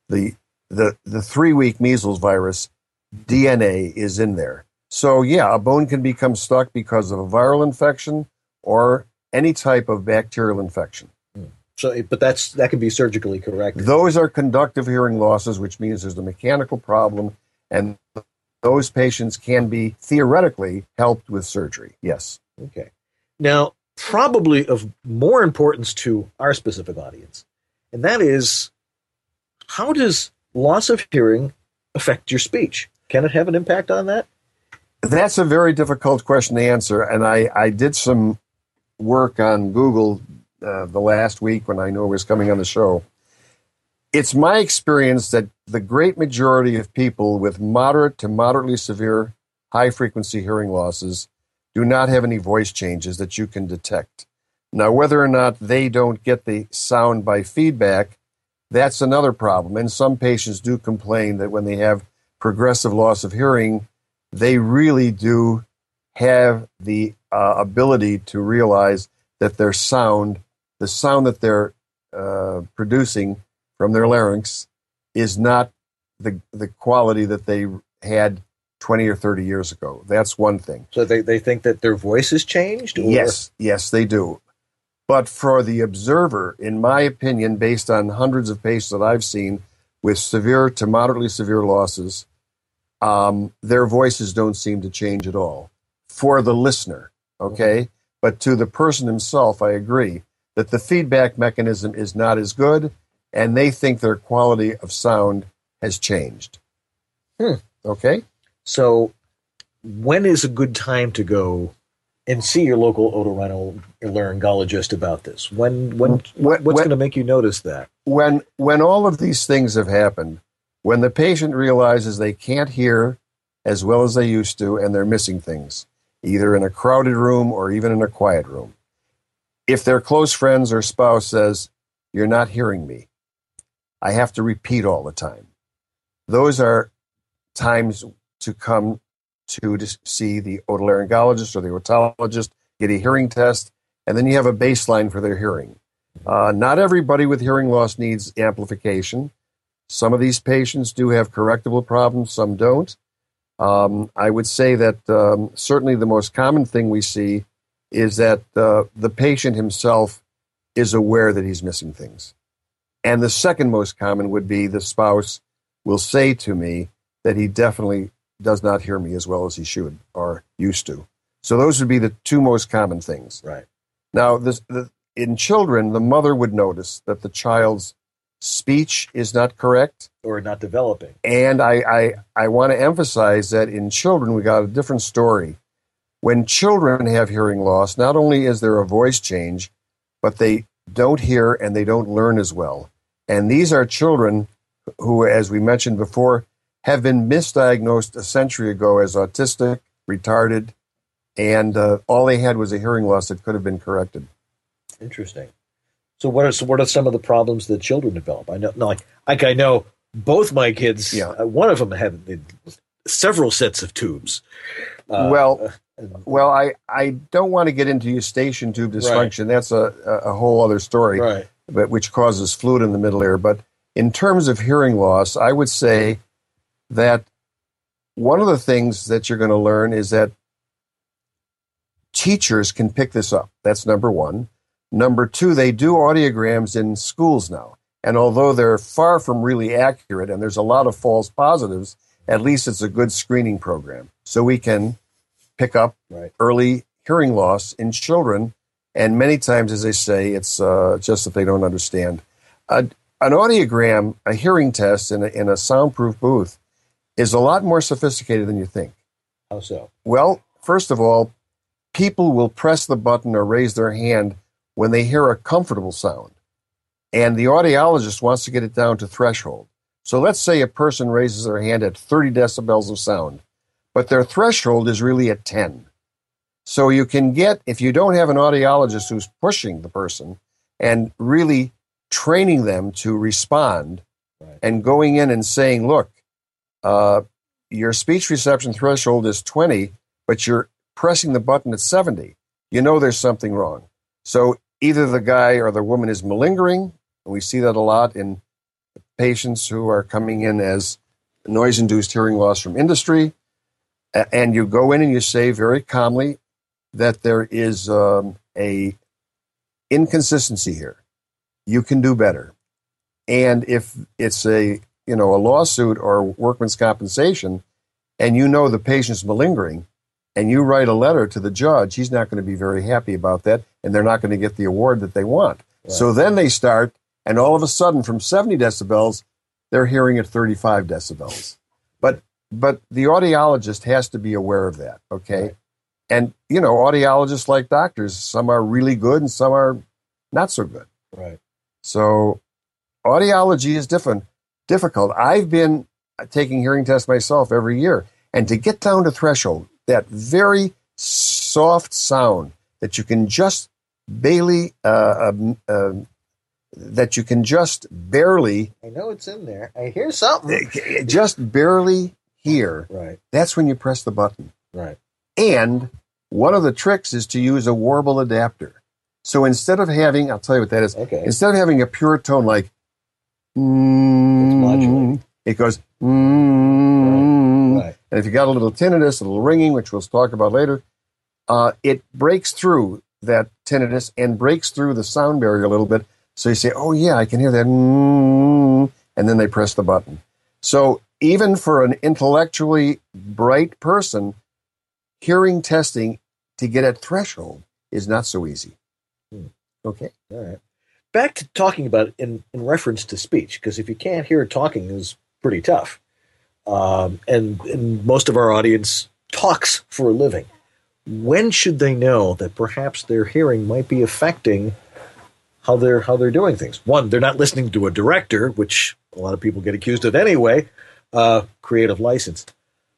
3-week measles virus DNA is in there. So yeah, a bone can become stuck because of a viral infection or any type of bacterial infection. So, but that can be surgically corrected. Those are conductive hearing losses, which means there's a mechanical problem, and those patients can be theoretically helped with surgery. Yes. Okay. Now, probably of more importance to our specific audience, and that is, how does loss of hearing affect your speech? Can it have an impact on that? That's a very difficult question to answer, and I did some work on Google the last week when I knew I was coming on the show. It's my experience that the great majority of people with moderate to moderately severe high-frequency hearing losses do not have any voice changes that you can detect. Now, whether or not they don't get the sound by feedback, that's another problem. And some patients do complain that when they have progressive loss of hearing, they really do have the ability to realize that their sound, the sound that they're producing from their larynx, is not the quality that they had 20 or 30 years ago. That's one thing. So they think that their voice has changed? Or? Yes, they do. But for the observer, in my opinion, based on hundreds of patients that I've seen with severe to moderately severe losses, their voices don't seem to change at all. For the listener, okay? Mm-hmm. But to the person himself, I agree that the feedback mechanism is not as good, and they think their quality of sound has changed. Okay? So when is a good time to go and see your local otorhinolaryngologist about this? What's going to make you notice that? When all of these things have happened, when the patient realizes they can't hear as well as they used to and they're missing things, either in a crowded room or even in a quiet room. If their close friends or spouse says, "You're not hearing me," I have to repeat all the time. Those are times to come to see the otolaryngologist or the otologist, get a hearing test, and then you have a baseline for their hearing. Not everybody with hearing loss needs amplification. Some of these patients do have correctable problems, some don't. I would say that certainly the most common thing we see is that the patient himself is aware that he's missing things. And the second most common would be the spouse will say to me that he definitely does not hear me as well as he should or used to. So those would be the two most common things. Right. Now, in children, the mother would notice that the child's speech is not correct. Or not developing. And I want to emphasize that in children, we got a different story. When children have hearing loss, not only is there a voice change, but they don't hear and they don't learn as well. And these are children who, as we mentioned before, have been misdiagnosed a century ago as autistic, retarded, and all they had was a hearing loss that could have been corrected. Interesting. So what are some of the problems that children develop? I know both my kids. Yeah. One of them had several sets of tubes. I don't want to get into eustachian tube dysfunction. Right. That's a whole other story, right? But which causes fluid in the middle ear. But in terms of hearing loss, I would say that one of the things that you're going to learn is that teachers can pick this up. That's number one. Number two, they do audiograms in schools now. And although they're far from really accurate and there's a lot of false positives, at least it's a good screening program. So we can pick up early hearing loss in children. And many times, as I say, it's just that they don't understand. An audiogram, a hearing test in a soundproof booth, is a lot more sophisticated than you think. How so? Well, first of all, people will press the button or raise their hand when they hear a comfortable sound. And the audiologist wants to get it down to threshold. So let's say a person raises their hand at 30 decibels of sound, but their threshold is really at 10. So you can get, if you don't have an audiologist who's pushing the person and really training them to respond and going in and saying, look, your speech reception threshold is 20, but you're pressing the button at 70. You know there's something wrong. So either the guy or the woman is malingering, and we see that a lot in patients who are coming in as noise-induced hearing loss from industry, and you go in and you say very calmly that there is a inconsistency here. You can do better. And if it's a lawsuit or workman's compensation, and you know the patient's malingering, and you write a letter to the judge, he's not going to be very happy about that, and they're not going to get the award that they want. Right. So then they start, and all of a sudden, from 70 decibels, they're hearing at 35 decibels. But the audiologist has to be aware of that, okay? Right. And, audiologists like doctors, some are really good and some are not so good. Right. So audiology is difficult. I've been taking hearing tests myself every year, and to get down to threshold, that very soft sound that you can just barely, I know it's in there. I hear something. Just barely hear. Right. That's when you press the button. Right. And one of the tricks is to use a warble adapter. So instead of having, I'll tell you what that is. Okay. Instead of having a pure tone like, it's modulated. It goes, Right. And if you got a little tinnitus, a little ringing, which we'll talk about later, it breaks through that tinnitus and breaks through the sound barrier a little bit. So you say, oh, yeah, I can hear that. And then they press the button. So even for an intellectually bright person, hearing testing to get at threshold is not so easy. Okay. All right. Back to talking about it in reference to speech, because if you can't hear talking is pretty tough. And most of our audience talks for a living. when should they know that perhaps their hearing might be affecting how they're doing things? One, they're not listening to a director, which a lot of people get accused of anyway, creative license.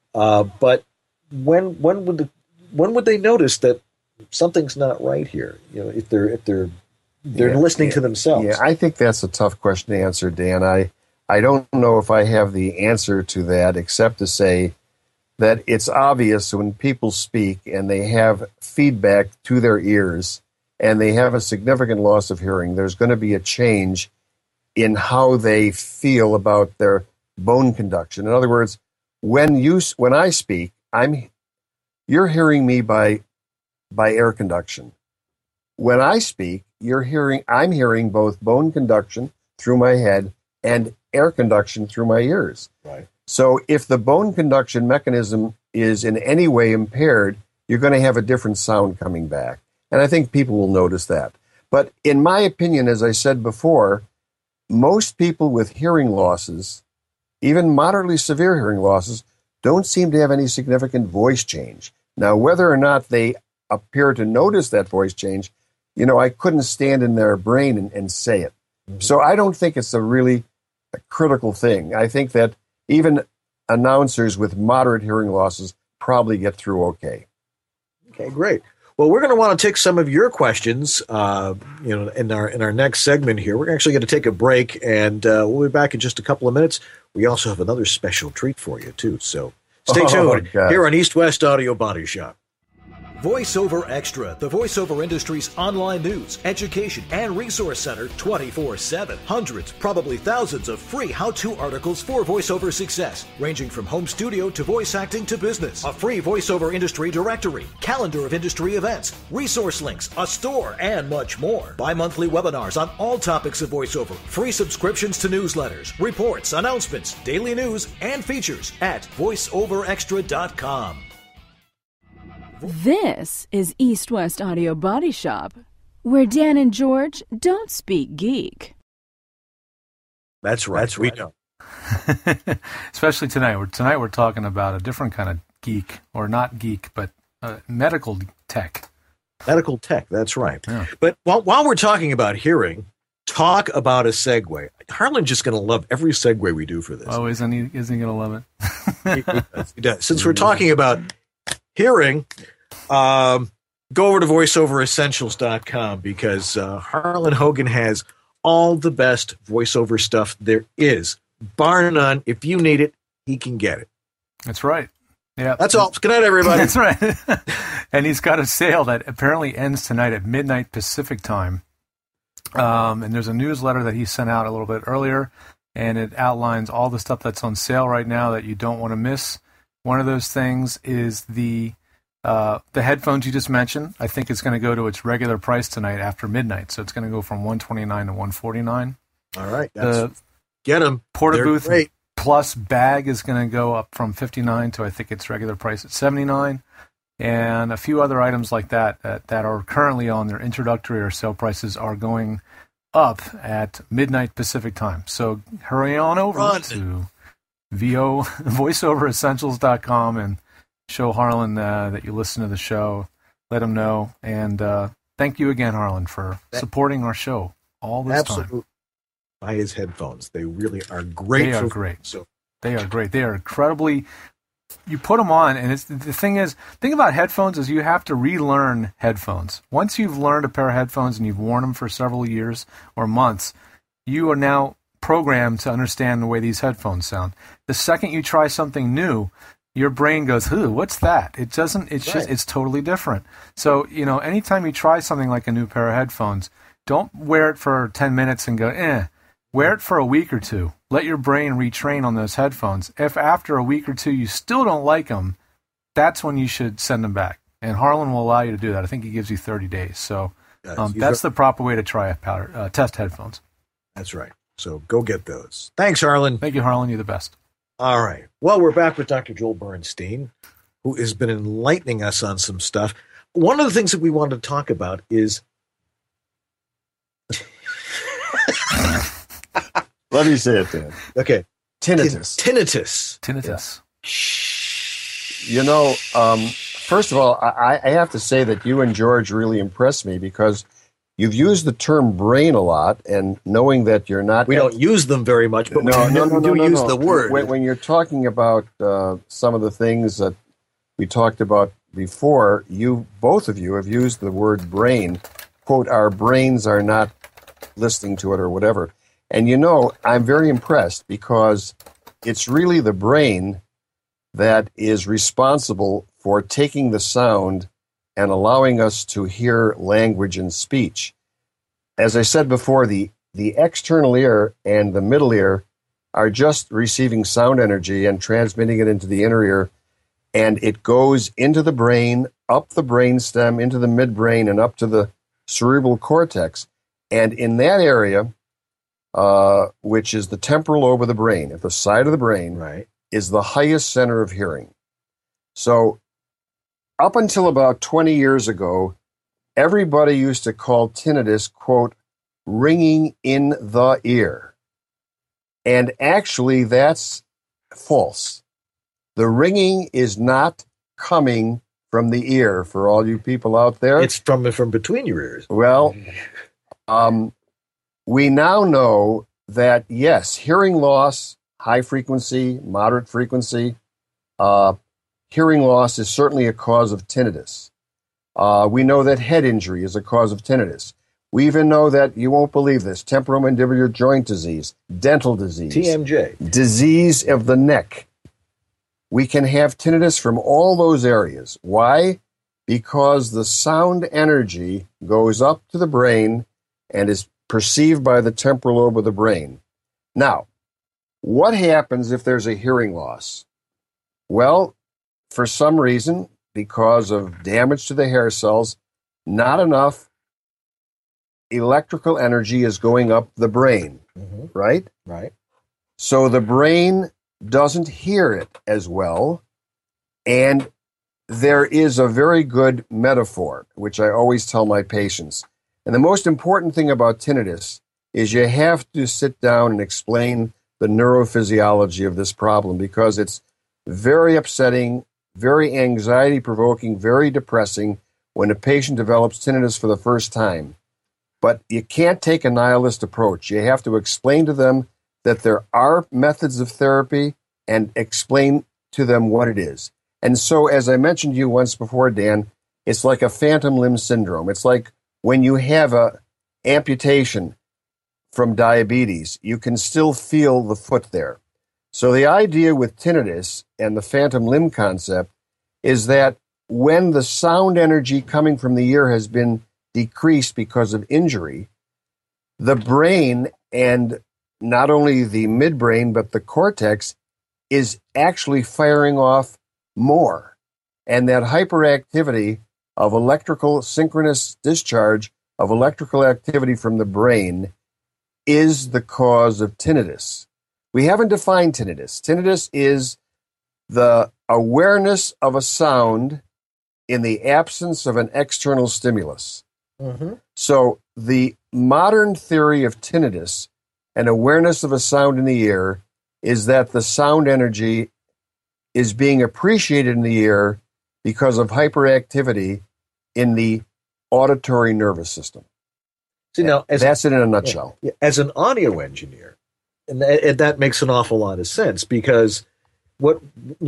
But when would they notice that something's not right here? You know, if they're listening to themselves. Yeah, I think that's a tough question to answer, Dan. I don't know if I have the answer to that, except to say that it's obvious when people speak and they have feedback to their ears and they have a significant loss of hearing, there's going to be a change in how they feel about their bone conduction. In other words, when I speak, you're hearing me by air conduction. When I speak, I'm hearing both bone conduction through my head and air conduction through my ears. Right. So if the bone conduction mechanism is in any way impaired, you're going to have a different sound coming back. And I think people will notice that. But in my opinion, as I said before, most people with hearing losses, even moderately severe hearing losses, don't seem to have any significant voice change. Now, whether or not they appear to notice that voice change, I couldn't stand in their brain and say it. Mm-hmm. So I don't think it's a critical thing. I think that even announcers with moderate hearing losses probably get through okay. Okay, great. Well, we're going to want to take some of your questions, in our next segment here. We're actually going to take a break, and we'll be back in just a couple of minutes. We also have another special treat for you, too. So stay tuned here on East West Audio Body Shop. VoiceOver Extra, the voiceover industry's online news, education, and resource center 24/7. Hundreds, probably thousands of free how-to articles for voiceover success, ranging from home studio to voice acting to business. A free voiceover industry directory, calendar of industry events, resource links, a store, and much more. Bi-monthly webinars on all topics of voiceover, free subscriptions to newsletters, reports, announcements, daily news, and features at voiceoverextra.com. This is East West Audio Body Shop, where Dan and George don't speak geek. That's right. We know. Especially tonight. Tonight we're talking about a different kind of geek, or not geek, but medical tech. Medical tech, that's right. Yeah. But while we're talking about hearing, talk about a segue. Harlan's just going to love every segue we do for this. Oh, isn't he going to love it? He does. Since we're talking about hearing, go over to voiceoveressentials.com because Harlan Hogan has all the best voiceover stuff there is. Bar none. If you need it, he can get it. That's right. Yeah. That's all. Good night, everybody. That's right. And he's got a sale that apparently ends tonight at midnight Pacific time. And there's a newsletter that he sent out a little bit earlier, and it outlines all the stuff that's on sale right now that you don't want to miss. One of those things is the headphones you just mentioned. I think it's going to go to its regular price tonight after midnight, so it's going to go from $129 to $149. All right, get them. Portabooth Plus bag is going to go up from $59 to I think its regular price at $79, and a few other items like that are currently on their introductory or sale prices are going up at midnight Pacific time. So hurry on over to voiceoveressentials.com and show Harlan that you listen to the show. Let him know. And thank you again, Harlan, for supporting our show all this time. Buy his headphones. They really are great. They are great. They are great. They are incredibly... You put them on, and the thing about headphones is you have to relearn headphones. Once you've learned a pair of headphones and you've worn them for several years or months, you are now programmed to understand the way these headphones sound. The second you try something new, your brain goes, what's that? It doesn't, it's totally different. So, anytime you try something like a new pair of headphones, don't wear it for 10 minutes and go, Wear it for a week or two. Let your brain retrain on those headphones. If after a week or two you still don't like them, that's when you should send them back. And Harlan will allow you to do that. I think he gives you 30 days. So that's the proper way to try test headphones. That's right. So go get those. Thanks, Harlan. Thank you, Harlan. You're the best. All right. Well, we're back with Dr. Joel Bernstein, who has been enlightening us on some stuff. One of the things that we wanted to talk about is... Let me say it then. Okay. Tinnitus. Tinnitus. Tinnitus. first of all, I have to say that you and George really impressed me because you've used the term brain a lot, and knowing that you're not... We don't use them very much, but we do use the word. When you're talking about some of the things that we talked about before, both of you have used the word brain. Quote, our brains are not listening to it or whatever. And I'm very impressed because it's really the brain that is responsible for taking the sound and allowing us to hear language and speech. As I said before, the external ear and the middle ear are just receiving sound energy and transmitting it into the inner ear, and it goes into the brain, up the brainstem, into the midbrain, and up to the cerebral cortex. And in that area, which is the temporal lobe of the brain, at the side of the brain, is the highest center of hearing. So up until about 20 years ago, everybody used to call tinnitus, quote, ringing in the ear. And actually, that's false. The ringing is not coming from the ear, for all you people out there. It's from between your ears. Well, we now know that, yes, hearing loss, high frequency, moderate frequency, hearing loss is certainly a cause of tinnitus. We know that head injury is a cause of tinnitus. We even know that, you won't believe this, temporomandibular joint disease, dental disease, TMJ, disease of the neck. We can have tinnitus from all those areas. Why? Because the sound energy goes up to the brain and is perceived by the temporal lobe of the brain. Now, what happens if there's a hearing loss? Well, for some reason, because of damage to the hair cells, not enough electrical energy is going up the brain, right? Right. So the brain doesn't hear it as well, and there is a very good metaphor, which I always tell my patients. And the most important thing about tinnitus is you have to sit down and explain the neurophysiology of this problem, because it's very upsetting, very anxiety-provoking, very depressing when a patient develops tinnitus for the first time. But you can't take a nihilist approach. You have to explain to them that there are methods of therapy and explain to them what it is. And so, as I mentioned to you once before, Dan, it's like a phantom limb syndrome. It's like when you have a amputation from diabetes, you can still feel the foot there. So the idea with tinnitus and the phantom limb concept is that when the sound energy coming from the ear has been decreased because of injury, the brain, and not only the midbrain, but the cortex, is actually firing off more. And that hyperactivity of electrical synchronous discharge of electrical activity from the brain is the cause of tinnitus. We haven't defined tinnitus. Tinnitus is the awareness of a sound in the absence of an external stimulus. So the modern theory of tinnitus and awareness of a sound in the ear is that the sound energy is being appreciated in the ear because of hyperactivity in the auditory nervous system. See, now, that's it in a nutshell. As an audio engineer, and that makes an awful lot of sense, because what,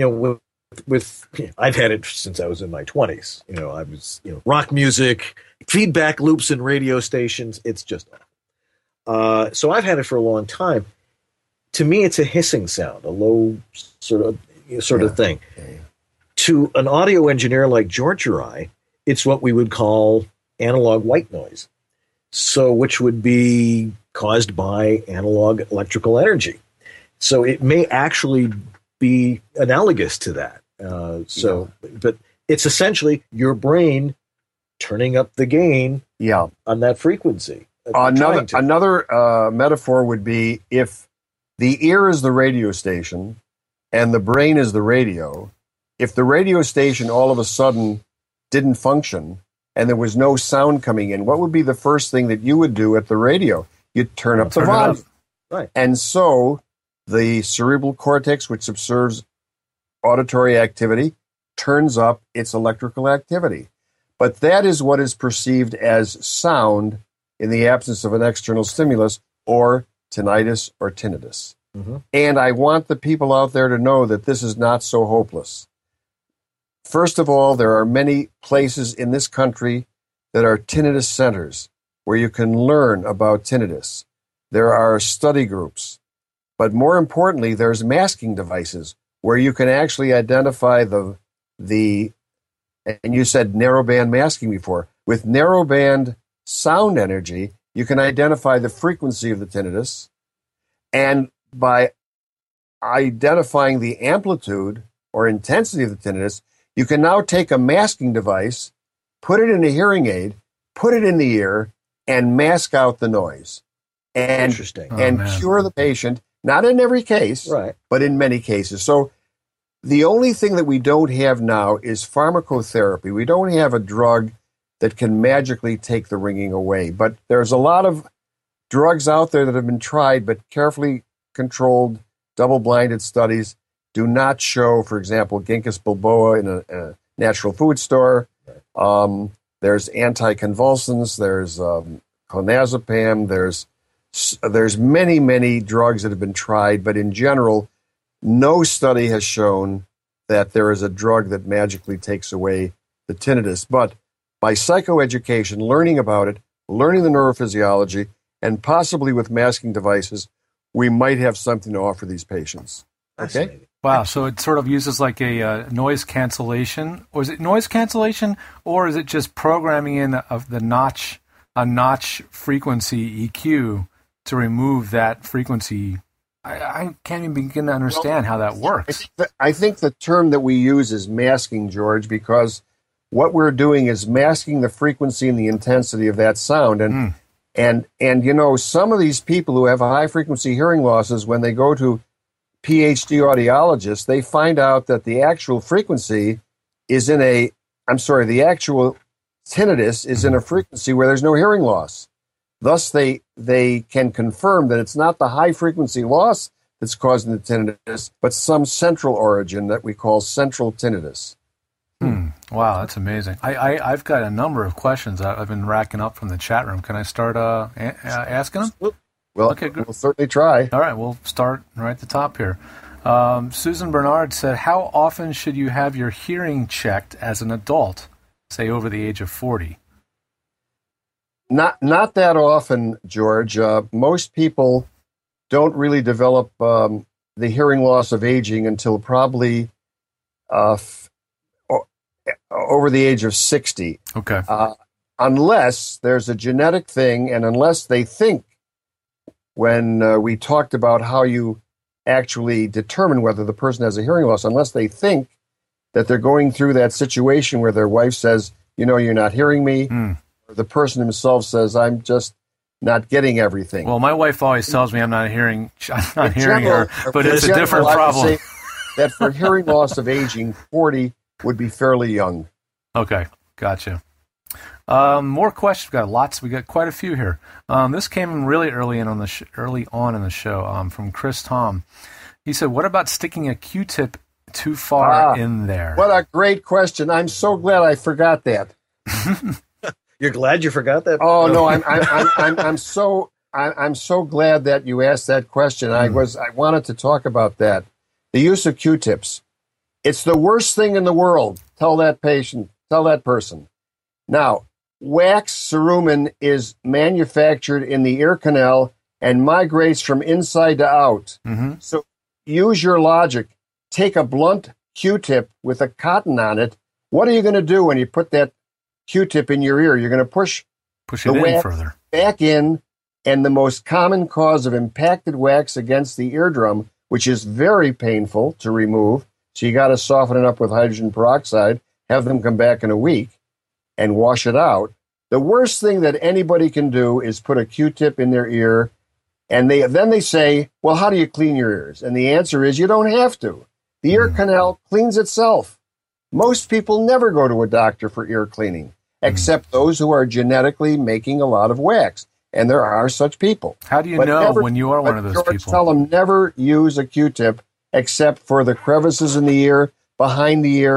I've had it since I was in my 20s. I was, rock music, feedback loops in radio stations. It's just awful. So I've had it for a long time. To me, it's a hissing sound, a low sort of thing. To an audio engineer like George or I, it's what we would call analog white noise. So, which would be caused by analog electrical energy. So it may actually be analogous to that. But it's essentially your brain turning up the gain on that frequency. Another metaphor would be if the ear is the radio station and the brain is the radio. If the radio station all of a sudden didn't function and there was no sound coming in, what would be the first thing that you would do at the radio? You'd turn up the volume. Right. And so the cerebral cortex, which observes auditory activity, turns up its electrical activity. But that is what is perceived as sound in the absence of an external stimulus, or tinnitus or tinnitus. Mm-hmm. And I want the people out there to know that this is not so hopeless. First of all, there are many places in this country that are tinnitus centers where you can learn about tinnitus. There are study groups. But more importantly, there's masking devices where you can actually identify the and you said narrowband masking before. With narrowband sound energy, you can identify the frequency of the tinnitus, and by identifying the amplitude or intensity of the tinnitus, you can now take a masking device, put it in a hearing aid, put it in the ear, and mask out the noise. And, cure the patient, not in every case, right, but in many cases. So the only thing that we don't have now is pharmacotherapy. We don't have a drug that can magically take the ringing away. But there's a lot of drugs out there that have been tried, but carefully controlled, double-blinded studies do not show, for example, ginkgo biloba in a natural food store. There's anticonvulsants. There's clonazepam. There's many, many drugs that have been tried, but in general, no study has shown that there is a drug that magically takes away the tinnitus. But by psychoeducation, learning about it, learning the neurophysiology, and possibly with masking devices, we might have something to offer these patients. Okay? Wow, so it sort of uses like a noise cancellation. Or is it noise cancellation, or is it just programming in a notch frequency EQ to remove that frequency? I can't even begin to understand how that works. I think the term that we use is masking, George, because what we're doing is masking the frequency and the intensity of that sound. And you know, some of these people who have high frequency hearing losses, when they go to PhD audiologists, they find out that the actual frequency is the actual tinnitus is in a frequency where there's no hearing loss. Thus, they can confirm that it's not the high frequency loss that's causing the tinnitus, but some central origin that we call central tinnitus. Wow, that's amazing. I've got a number of questions I've been racking up from the chat room. Can I start asking them? Well, okay, good. We'll certainly try. All right, we'll start right at the top here. Susan Bernard said, how often should you have your hearing checked as an adult, say over the age of 40? Not that often, George. Most people don't really develop the hearing loss of aging until probably over the age of 60. Okay. Unless there's a genetic thing, and unless they think, when we talked about how you actually determine whether the person has a hearing loss, unless they think that they're going through that situation where their wife says, you know, you're not hearing me, or the person himself says, I'm just not getting everything. Well, my wife always tells me I'm not hearing her, but it's a different problem. I would say that for hearing loss of aging, 40 would be fairly young. Okay, gotcha. More questions. We got lots. We got quite a few here. This came in really early on in the show from Chris Tom. He said, "What about sticking a Q-tip too far in there?" What a great question! I'm so glad I forgot that. You're glad you forgot that? Oh no, I'm so glad that you asked that question. I wanted to talk about that. The use of Q-tips. It's the worst thing in the world. Tell that person. Now, wax cerumen is manufactured in the ear canal and migrates from inside to out. Mm-hmm. So use your logic. Take a blunt Q-tip with a cotton on it. What are you going to do when you put that Q-tip in your ear? You're going to push it in further back in, and the most common cause of impacted wax against the eardrum, which is very painful to remove, so you got to soften it up with hydrogen peroxide, have them come back in a week, and wash it out. The worst thing that anybody can do is put a Q-tip in their ear, and then they say, well, how do you clean your ears? And the answer is you don't have to. The ear canal cleans itself. Most people never go to a doctor for ear cleaning, except those who are genetically making a lot of wax. And there are such people. How do you know when you are one of those people? Tell them never use a Q-tip except for the crevices in the ear, behind the ear,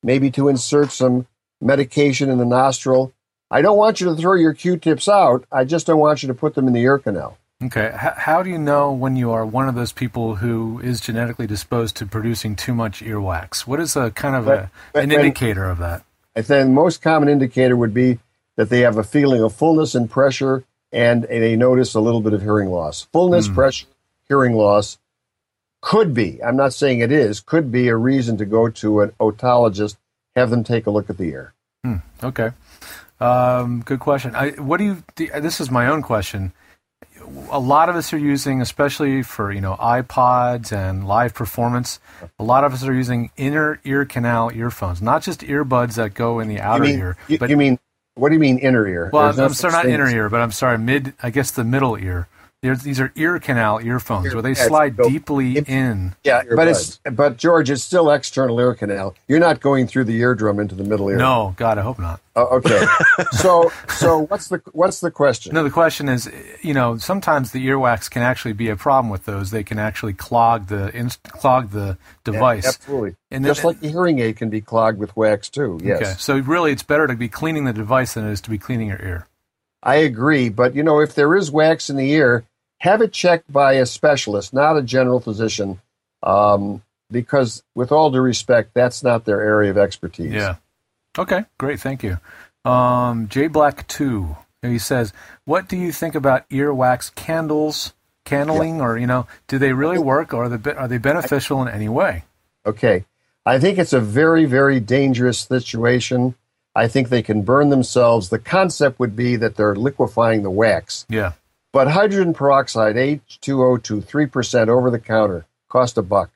maybe to insert some medication in the nostril. I don't want you to throw your Q-tips out. I just don't want you to put them in the ear canal. Okay. How do you know when you are one of those people who is genetically disposed to producing too much earwax? What is a kind of an indicator of that? I think the most common indicator would be that they have a feeling of fullness and pressure, and they notice a little bit of hearing loss. Fullness, pressure, hearing loss could be, I'm not saying it is, could be a reason to go to an otologist, have them take a look at the ear. Okay. Good question. This is my own question. A lot of us are using, especially for, iPods and live performance, a lot of us are using inner ear canal earphones, not just earbuds that go in the outer ear. What do you mean inner ear? Well, I'm sorry, not inner ear, but I'm sorry, the middle ear. These are ear canal earphones where they slide deeply in. Yeah, but George, it's still external ear canal. You're not going through the eardrum into the middle ear. No, God, I hope not. Okay. So what's the question? No, the question is, sometimes the earwax can actually be a problem with those. They can actually clog the device. Yeah, absolutely. And just like the hearing aid can be clogged with wax too. Yes. Okay. So really, it's better to be cleaning the device than it is to be cleaning your ear. I agree, but if there is wax in the ear, have it checked by a specialist, not a general physician, because with all due respect, that's not their area of expertise. Yeah. Okay, great, thank you. JBlack2, he says, what do you think about earwax candling, or, do they really work, or are they beneficial in any way? Okay, I think it's a very, very dangerous situation. I think they can burn themselves. The concept would be that they're liquefying the wax. Yeah. But hydrogen peroxide, H2O2, 3% over the counter, cost $1.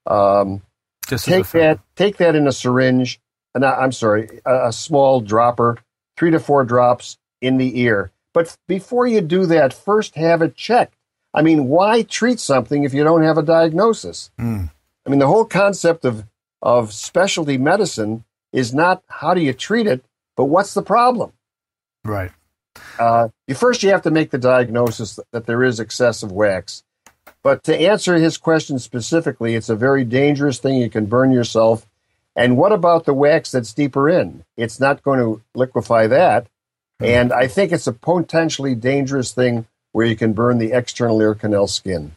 Take that in a syringe. A small dropper, 3 to 4 drops in the ear. But before you do that, first have it checked. I mean, why treat something if you don't have a diagnosis? I mean, the whole concept of specialty medicine is not how do you treat it, but what's the problem? Right. You have to make the diagnosis that there is excessive wax. But to answer his question specifically, it's a very dangerous thing. You can burn yourself. And what about the wax that's deeper in? It's not going to liquefy that. And I think it's a potentially dangerous thing where you can burn the external ear canal skin.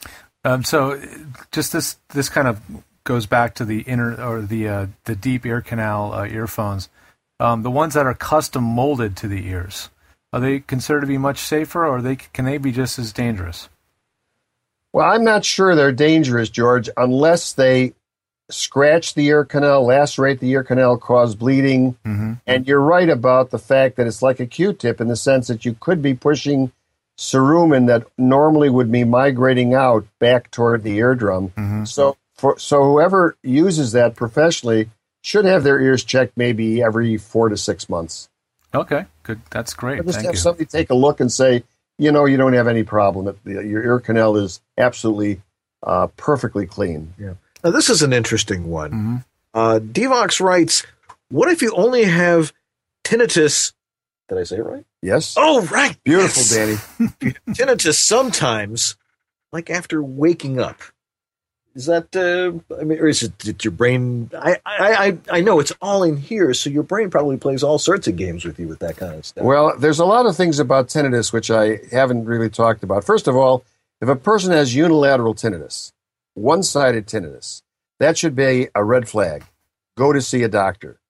So just this kind of goes back to the inner or the deep ear canal earphones. The ones that are custom molded to the ears, are they considered to be much safer, or can they be just as dangerous? Well, I'm not sure they're dangerous, George, unless they scratch the ear canal, lacerate the ear canal, cause bleeding. Mm-hmm. And you're right about the fact that it's like a Q-tip in the sense that you could be pushing cerumen that normally would be migrating out back toward the eardrum. Mm-hmm. So whoever uses that professionally should have their ears checked maybe every 4 to 6 months. Okay, good. That's great. Just have somebody take a look and say, you don't have any problem. Your ear canal is absolutely perfectly clean. Yeah. Now, this is an interesting one. Mm-hmm. Devox writes, what if you only have tinnitus? Did I say it right? Yes. Oh, right. Beautiful, yes. Danny. Tinnitus sometimes, like after waking up. Is that, or is it your brain? I know it's all in here, so your brain probably plays all sorts of games with you with that kind of stuff. Well, there's a lot of things about tinnitus which I haven't really talked about. First of all, if a person has unilateral tinnitus, one-sided tinnitus, that should be a red flag. Go to see a doctor.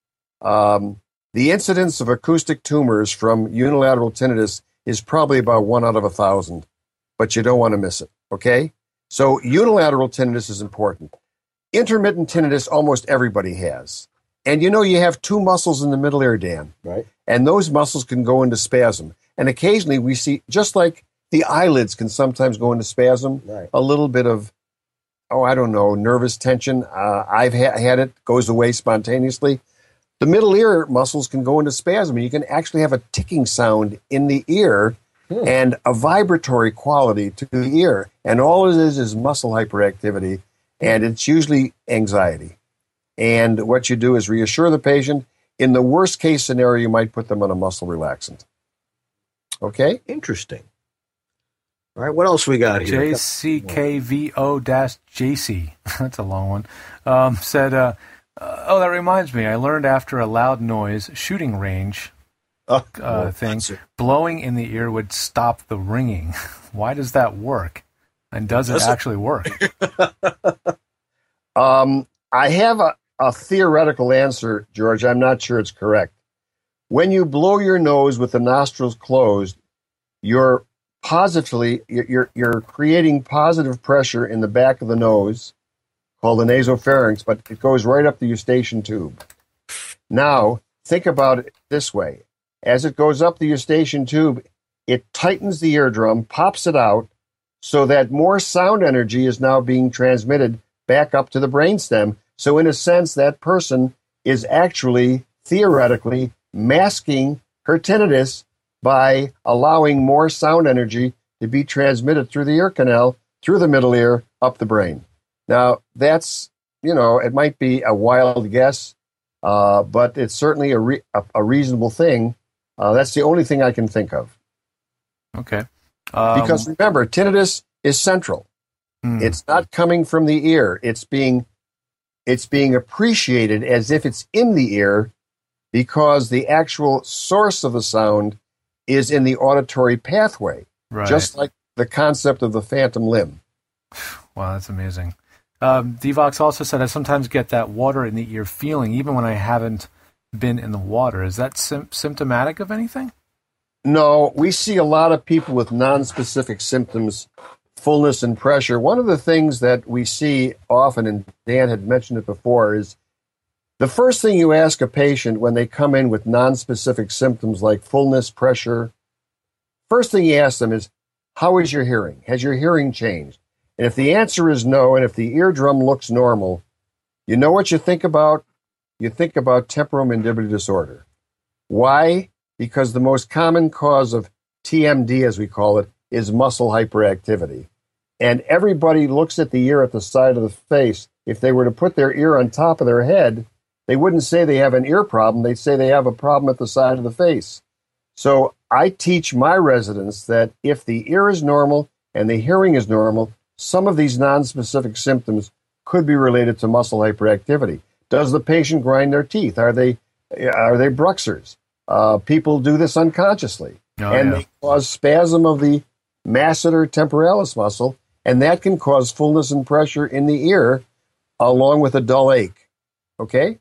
The incidence of acoustic tumors from unilateral tinnitus is probably about 1 out of 1,000, but you don't want to miss it, okay? So unilateral tinnitus is important. Intermittent tinnitus, almost everybody has. And you have 2 muscles in the middle ear, Dan. Right. And those muscles can go into spasm. And occasionally we see, just like the eyelids can sometimes go into spasm, right, a little bit of, nervous tension. I've had it, goes away spontaneously. The middle ear muscles can go into spasm, and you can actually have a ticking sound in the ear and a vibratory quality to the ear. And all it is muscle hyperactivity, and it's usually anxiety. And what you do is reassure the patient. In the worst case scenario, you might put them on a muscle relaxant. Okay? Interesting. All right, what else we got here? JCKVO-JC, that's a long one, said, That reminds me. I learned after a loud noise, shooting range thing, blowing in the ear would stop the ringing. Why does that work? And does it actually work? I have a theoretical answer, George. I'm not sure it's correct. When you blow your nose with the nostrils closed, you're creating positive pressure in the back of the nose, called the nasopharynx, but it goes right up the eustachian tube. Now, think about it this way. As it goes up the eustachian tube, it tightens the eardrum, pops it out, so that more sound energy is now being transmitted back up to the brainstem. So in a sense, that person is actually, theoretically, masking her tinnitus by allowing more sound energy to be transmitted through the ear canal, through the middle ear, up the brain. Now, that's, it might be a wild guess, but it's certainly a reasonable thing. That's the only thing I can think of. Okay. Because remember, tinnitus is central. It's not coming from the ear. It's being appreciated as if it's in the ear because the actual source of the sound is in the auditory pathway, just like the concept of the phantom limb. Wow, that's amazing. Devox also said, I sometimes get that water in the ear feeling, even when I haven't been in the water. Is that symptomatic of anything? No, we see a lot of people with nonspecific symptoms, fullness and pressure. One of the things that we see often, and Dan had mentioned it before, is the first thing you ask a patient when they come in with nonspecific symptoms like fullness, pressure, first thing you ask them is, how is your hearing? Has your hearing changed? And if the answer is no, and if the eardrum looks normal, you know what you think about? You think about temporomandibular disorder. Why? Because the most common cause of TMD, as we call it, is muscle hyperactivity. And everybody looks at the ear at the side of the face. If they were to put their ear on top of their head, they wouldn't say they have an ear problem. They'd say they have a problem at the side of the face. So I teach my residents that if the ear is normal and the hearing is normal, some of these nonspecific symptoms could be related to muscle hyperactivity. Does the patient grind their teeth? Are they bruxers? People do this unconsciously, they cause spasm of the masseter temporalis muscle, and that can cause fullness and pressure in the ear, along with a dull ache. Okay.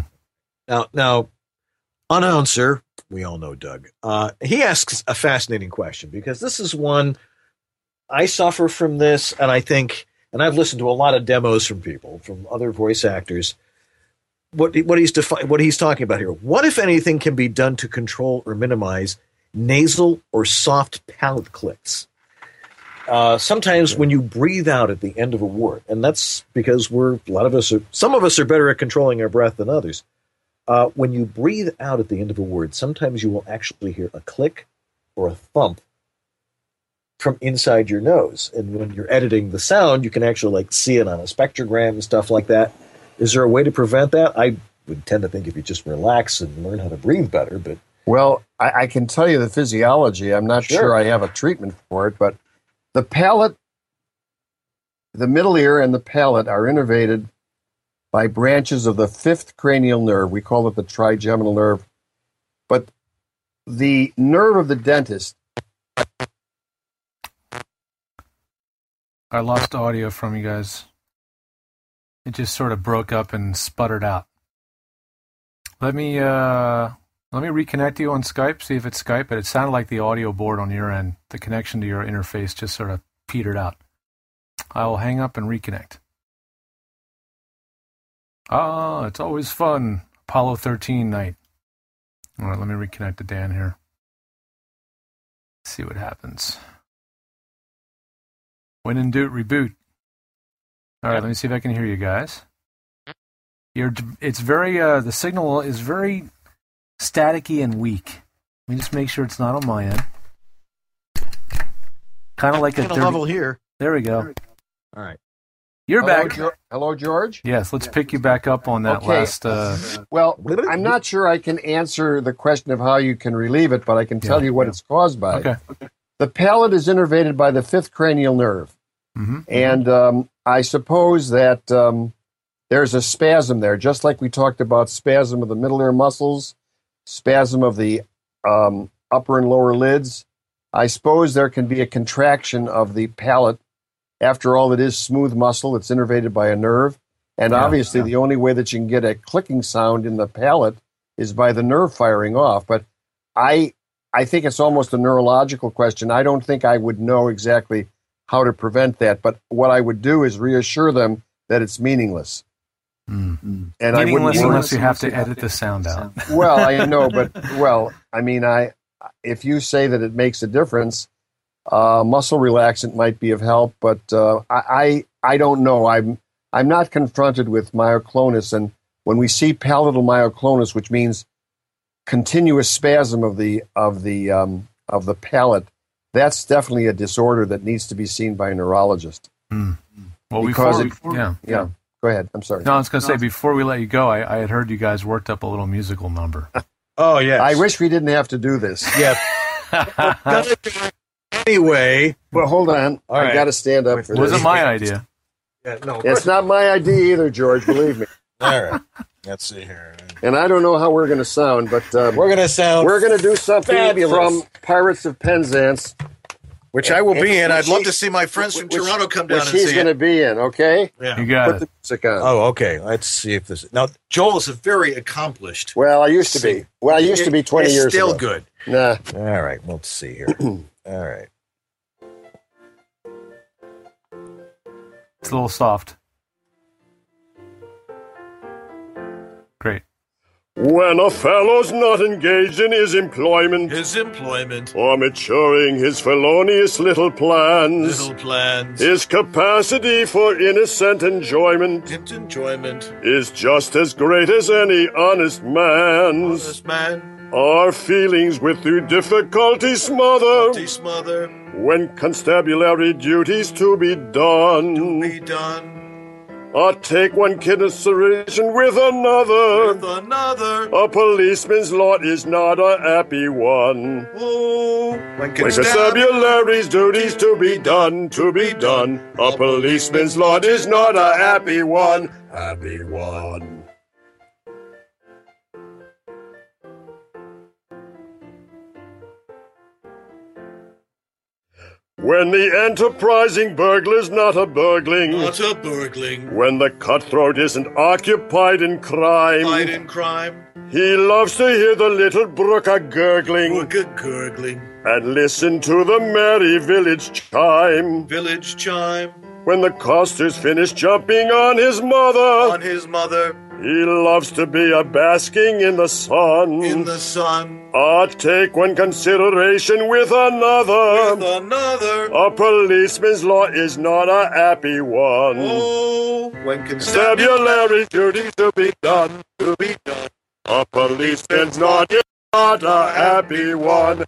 Now, announcer, we all know Doug. He asks a fascinating question because this is one I suffer from this, and I think, and I've listened to a lot of demos from people, from other voice actors. What he's talking about here. What, if anything, can be done to control or minimize nasal or soft palate clicks? Sometimes when you breathe out at the end of a word, and that's because some of us are better at controlling our breath than others. When you breathe out at the end of a word, sometimes you will actually hear a click or a thump from inside your nose. And when you're editing the sound, you can actually see it on a spectrogram and stuff like that. Is there a way to prevent that? I would tend to think if you just relax and learn how to breathe better. But well, I can tell you the physiology. I'm not sure I have a treatment for it, but the palate, the middle ear and the palate are innervated by branches of the fifth cranial nerve. We call it the trigeminal nerve. But the nerve of the dentist... I lost audio from you guys. It just sort of broke up and sputtered out. Let me reconnect you on Skype, see if it's Skype, but it sounded like the audio board on your end, the connection to your interface just sort of petered out. I will hang up and reconnect. It's always fun. Apollo 13 night. All right, let me reconnect to Dan here. See what happens. When in doubt, reboot. All right, let me see if I can hear you guys. It's very, the signal is very staticky and weak. Let me just make sure it's not on my end. Kind of like a level here. There we go. All right. You're back. Hello, George? Yes, let's pick you back up on that last... Well, I'm not sure I can answer the question of how you can relieve it, but I can tell you what it's caused by. Okay. The palate is innervated by the fifth cranial nerve. Mm-hmm. And I suppose that there's a spasm there, just like we talked about spasm of the middle ear muscles, spasm of the upper and lower lids. I suppose there can be a contraction of the palate. After all, it is smooth muscle. It's innervated by a nerve. And obviously, the only way that you can get a clicking sound in the palate is by the nerve firing off. But I think it's almost a neurological question. I don't think I would know exactly how to prevent that. But what I would do is reassure them that it's meaningless. And meaningless unless you have to edit the sound out. Well, I know, but if you say that it makes a difference, muscle relaxant might be of help. But I don't know. I'm not confronted with myoclonus, and when we see palatal myoclonus, which means continuous spasm of the palate, that's definitely a disorder that needs to be seen by a neurologist. Well, Go ahead. I'm sorry. No, I was going to say, before we let you go, I had heard you guys worked up a little musical number. Oh, yes. I wish we didn't have to do this. Yeah. Anyway. Well, hold on. I got to stand up for this. It wasn't my idea. Yeah, no, it's not my idea either, George, believe me. All right. Let's see here. And I don't know how we're going to sound, but we're going to do something fabulous from Pirates of Penzance, which I will be in. I'd love to see my friends from Toronto come down and see it. Which he's going to be in, okay? Yeah. You got Put the music on. Oh, okay. Let's see if this... Now, Joel is a very accomplished... Well, I used to be. Well, I used to be 20 years ago. It's still good. Nah. All right. Let's see here. All right. It's a little soft. Great. When a fellow's not engaged in his employment, or maturing his felonious little plans, his capacity for innocent enjoyment, is just as great as any honest man's. Our feelings with through difficulty smother, when constabulary duties to be done. Or take one consideration with another. A policeman's lot is not a happy one. When constabulary's duties to be done. A policeman's lot is not a happy one. When the enterprising burglar's not a burgling. When the cutthroat isn't occupied in crime. He loves to hear the little brook a-gurgling. And listen to the merry village chime. When the coster's finished jumping on his mother. He loves to be a-basking in the sun. Or take one consideration with another. A policeman's lot is not a happy one. When constabulary duties to be done. A policeman's lot is not a happy one.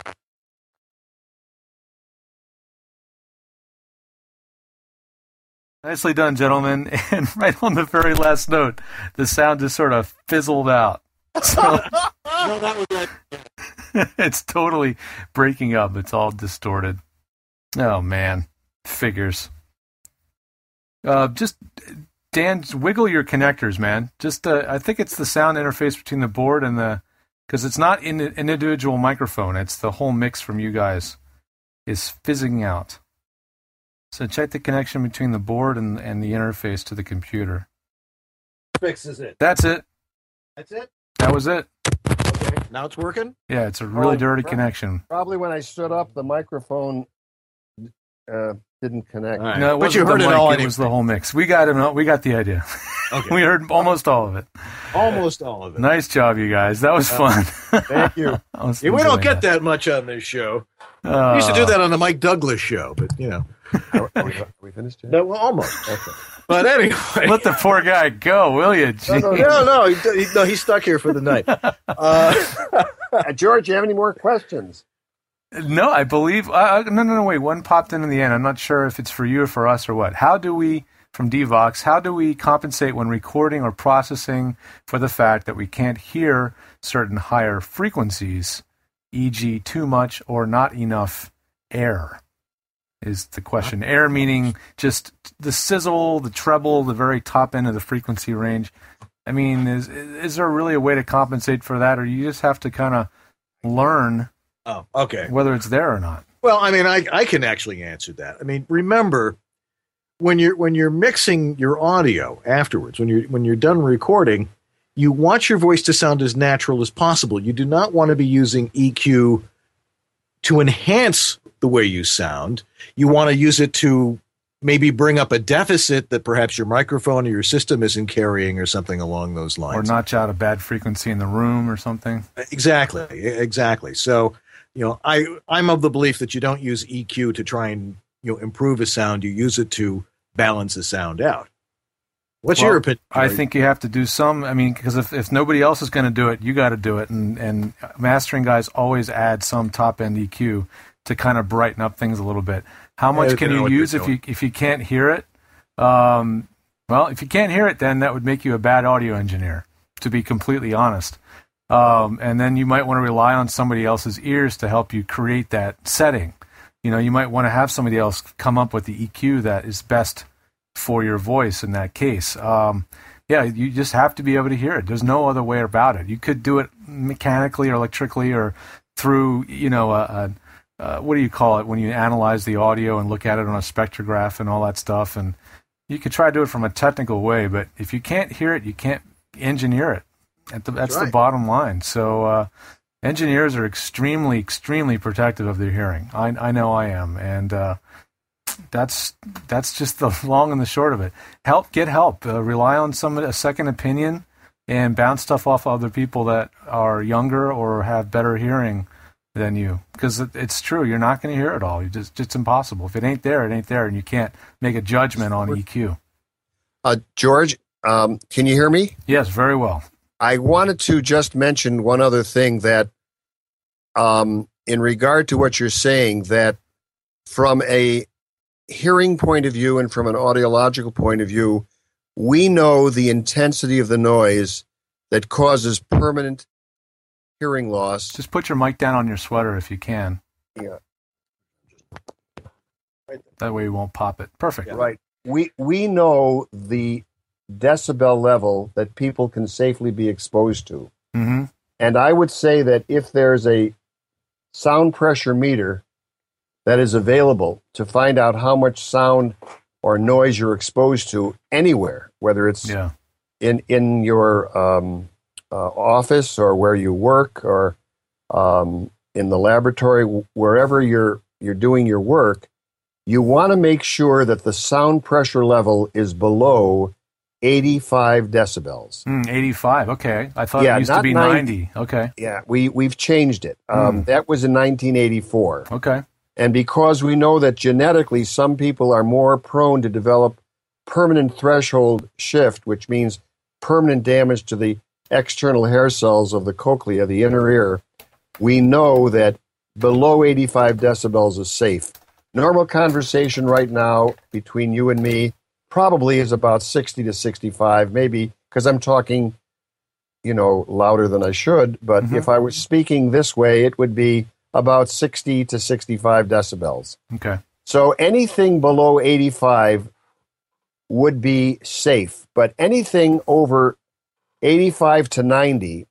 Nicely done, gentlemen. And right on the very last note, the sound just sort of fizzled out. So No, that was it. it's totally breaking up. It's all distorted. Oh, man. Figures. Just, Dan, wiggle your connectors, man. Just, I think it's the sound interface between the board and the... Because it's not in an individual microphone. It's the whole mix from you guys is fizzing out. So check the connection between the board and the interface to the computer. Fixes it. That's it. That's it? That was it. Okay. Now it's working? Yeah, it's a really dirty connection. Probably when I stood up, the microphone didn't connect. Right. No, but you heard it all. It was the whole mix. We got it. We got the idea. Okay. We heard almost all of it. Almost all of it. Nice job, you guys. That was fun. Thank you. We don't get that much on this show. We used to do that on the Mike Douglas show, but you know. Are we finished yet? No, well, almost. Okay. But anyway, let the poor guy go, will you? No, he's stuck here for the night. George, you have any more questions? No, I believe. No, wait. One popped in the end. I'm not sure if it's for you or for us or what. How do we, from Devox, how do we compensate when recording or processing for the fact that we can't hear certain higher frequencies, e.g., too much or not enough air? is the question. Air meaning just the sizzle, the treble, the very top end of the frequency range. I mean, is there really a way to compensate for that, or you just have to kind of learn whether it's there or not? Well, I mean, I can actually answer that. I mean, remember, when you're mixing your audio afterwards, when you're done recording, you want your voice to sound as natural as possible. You do not want to be using EQ to enhance the way you sound. You want to use it to maybe bring up a deficit that perhaps your microphone or your system isn't carrying or something along those lines. Or notch out a bad frequency in the room or something. Exactly. So, I'm of the belief that you don't use EQ to try and, improve a sound. You use it to balance a sound out. What's your opinion? I think you have to do some. I mean, because if nobody else is going to do it, you got to do it. And mastering guys always add some top end EQ to kind of brighten up things a little bit. How much can you use if you can't hear it? Well, if you can't hear it, then that would make you a bad audio engineer, to be completely honest. And then you might want to rely on somebody else's ears to help you create that setting. You might want to have somebody else come up with the EQ that is best for your voice in that case. You just have to be able to hear it. There's no other way about it. You could do it mechanically or electrically or through, what do you call it when you analyze the audio and look at it on a spectrograph and all that stuff. And you could try to do it from a technical way, but if you can't hear it, you can't engineer it. That's right. The bottom line. So engineers are extremely, extremely protective of their hearing. I know I am. And that's just the long and the short of it. Get help. Rely on a second opinion and bounce stuff off other people that are younger or have better hearing than you. Because it's true. You're not going to hear it all. It's impossible. If it ain't there, it ain't there. And you can't make a judgment on EQ. George, can you hear me? Yes, very well. I wanted to just mention one other thing that in regard to what you're saying, that from a hearing point of view and from an audiological point of view, we know the intensity of the noise that causes permanent hearing loss. Just put your mic down on your sweater if you can. Yeah. That way you won't pop it. Perfect. Right. We know the decibel level that people can safely be exposed to. Mm-hmm. And I would say that if there's a sound pressure meter that is available to find out how much sound or noise you're exposed to anywhere, whether it's in your office or where you work or in the laboratory, wherever you're doing your work, you want to make sure that the sound pressure level is below 85 decibels. 85, okay. I thought it used to be 90. Okay. Yeah, we've changed it. That was in 1984. Okay. And because we know that genetically some people are more prone to develop permanent threshold shift, which means permanent damage to the external hair cells of the cochlea, the inner ear, we know that below 85 decibels is safe. Normal conversation right now between you and me probably is about 60 to 65, maybe, because I'm talking, louder than I should. But if I was speaking this way, it would be about 60 to 65 decibels. Okay. So anything below 85 would be safe, but anything over 85 to 90,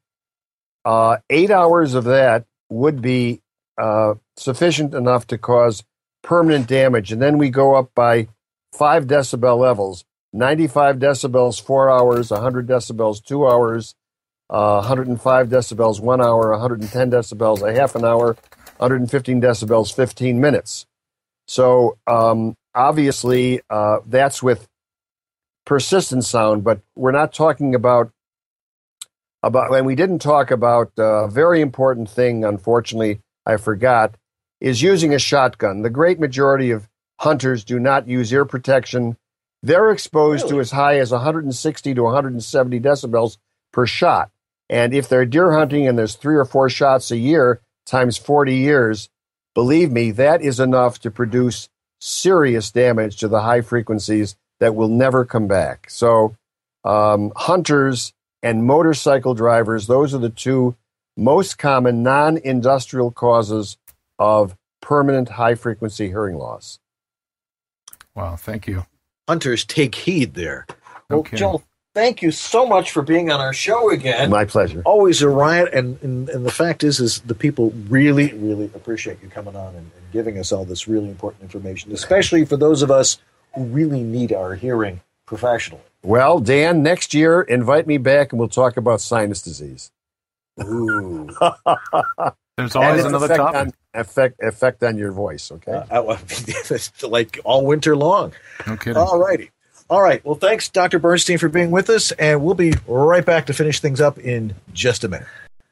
8 hours of that would be sufficient enough to cause permanent damage. And then we go up by 5 decibel levels, 95 decibels, 4 hours, 100 decibels, 2 hours, 105 decibels, 1 hour, 110 decibels, a half an hour, 115 decibels, 15 minutes. So obviously that's with persistent sound, but we're not talking about, and we didn't talk about a very important thing, unfortunately, I forgot, is using a shotgun. The great majority of hunters do not use ear protection. They're exposed to as high as 160 to 170 decibels per shot. And if they're deer hunting and there's 3 or 4 shots a year times 40 years, believe me, that is enough to produce serious damage to the high frequencies that will never come back. So hunters and motorcycle drivers, those are the 2 most common non-industrial causes of permanent high-frequency hearing loss. Wow, thank you. Hunters, take heed there. Well, Okay. Joel, thank you so much for being on our show again. My pleasure. Always a riot, and the fact is the people really, really appreciate you coming on and giving us all this really important information, especially for those of us who really need our hearing professionally. Well, Dan, next year, invite me back and we'll talk about sinus disease. Ooh. There's always another topic. Effect on your voice, okay? Like all winter long. No kidding. All righty. All right. Well, thanks, Dr. Bernstein, for being with us, and we'll be right back to finish things up in just a minute.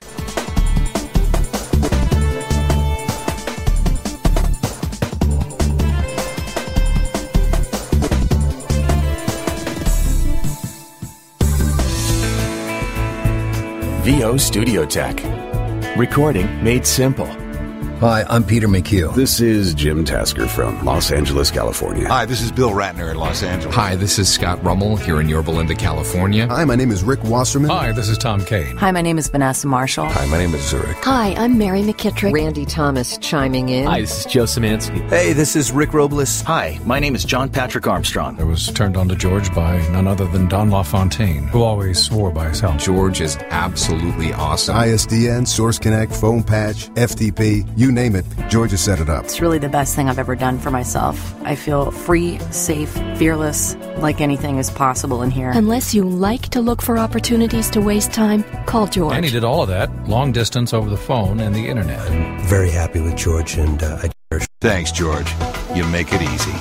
VO Studio Tech. Recording made simple. Hi, I'm Peter McHugh. This is Jim Tasker from Los Angeles, California. Hi, this is Bill Ratner in Los Angeles. Hi, this is Scott Rummel here in Yorba Linda, California. Hi, my name is Rick Wasserman. Hi, this is Tom Kane. Hi, my name is Vanessa Marshall. Hi, my name is Zurich. Hi, I'm Mary McKittrick. Randy Thomas chiming in. Hi, this is Joe Szymanski. Hey, this is Rick Robles. Hi, my name is John Patrick Armstrong. I was turned on to George by none other than Don LaFontaine, who always swore by his helmet. George is absolutely awesome. ISDN, Source Connect, Phone Patch, FTP, you name it, George has set it up. It's really the best thing I've ever done for myself. I feel free, safe, fearless, like anything is possible in here. Unless you like to look for opportunities to waste time, call George. And he did all of that, long distance over the phone and the internet. I'm very happy with George, and I cherish. Thanks, George. You make it easy.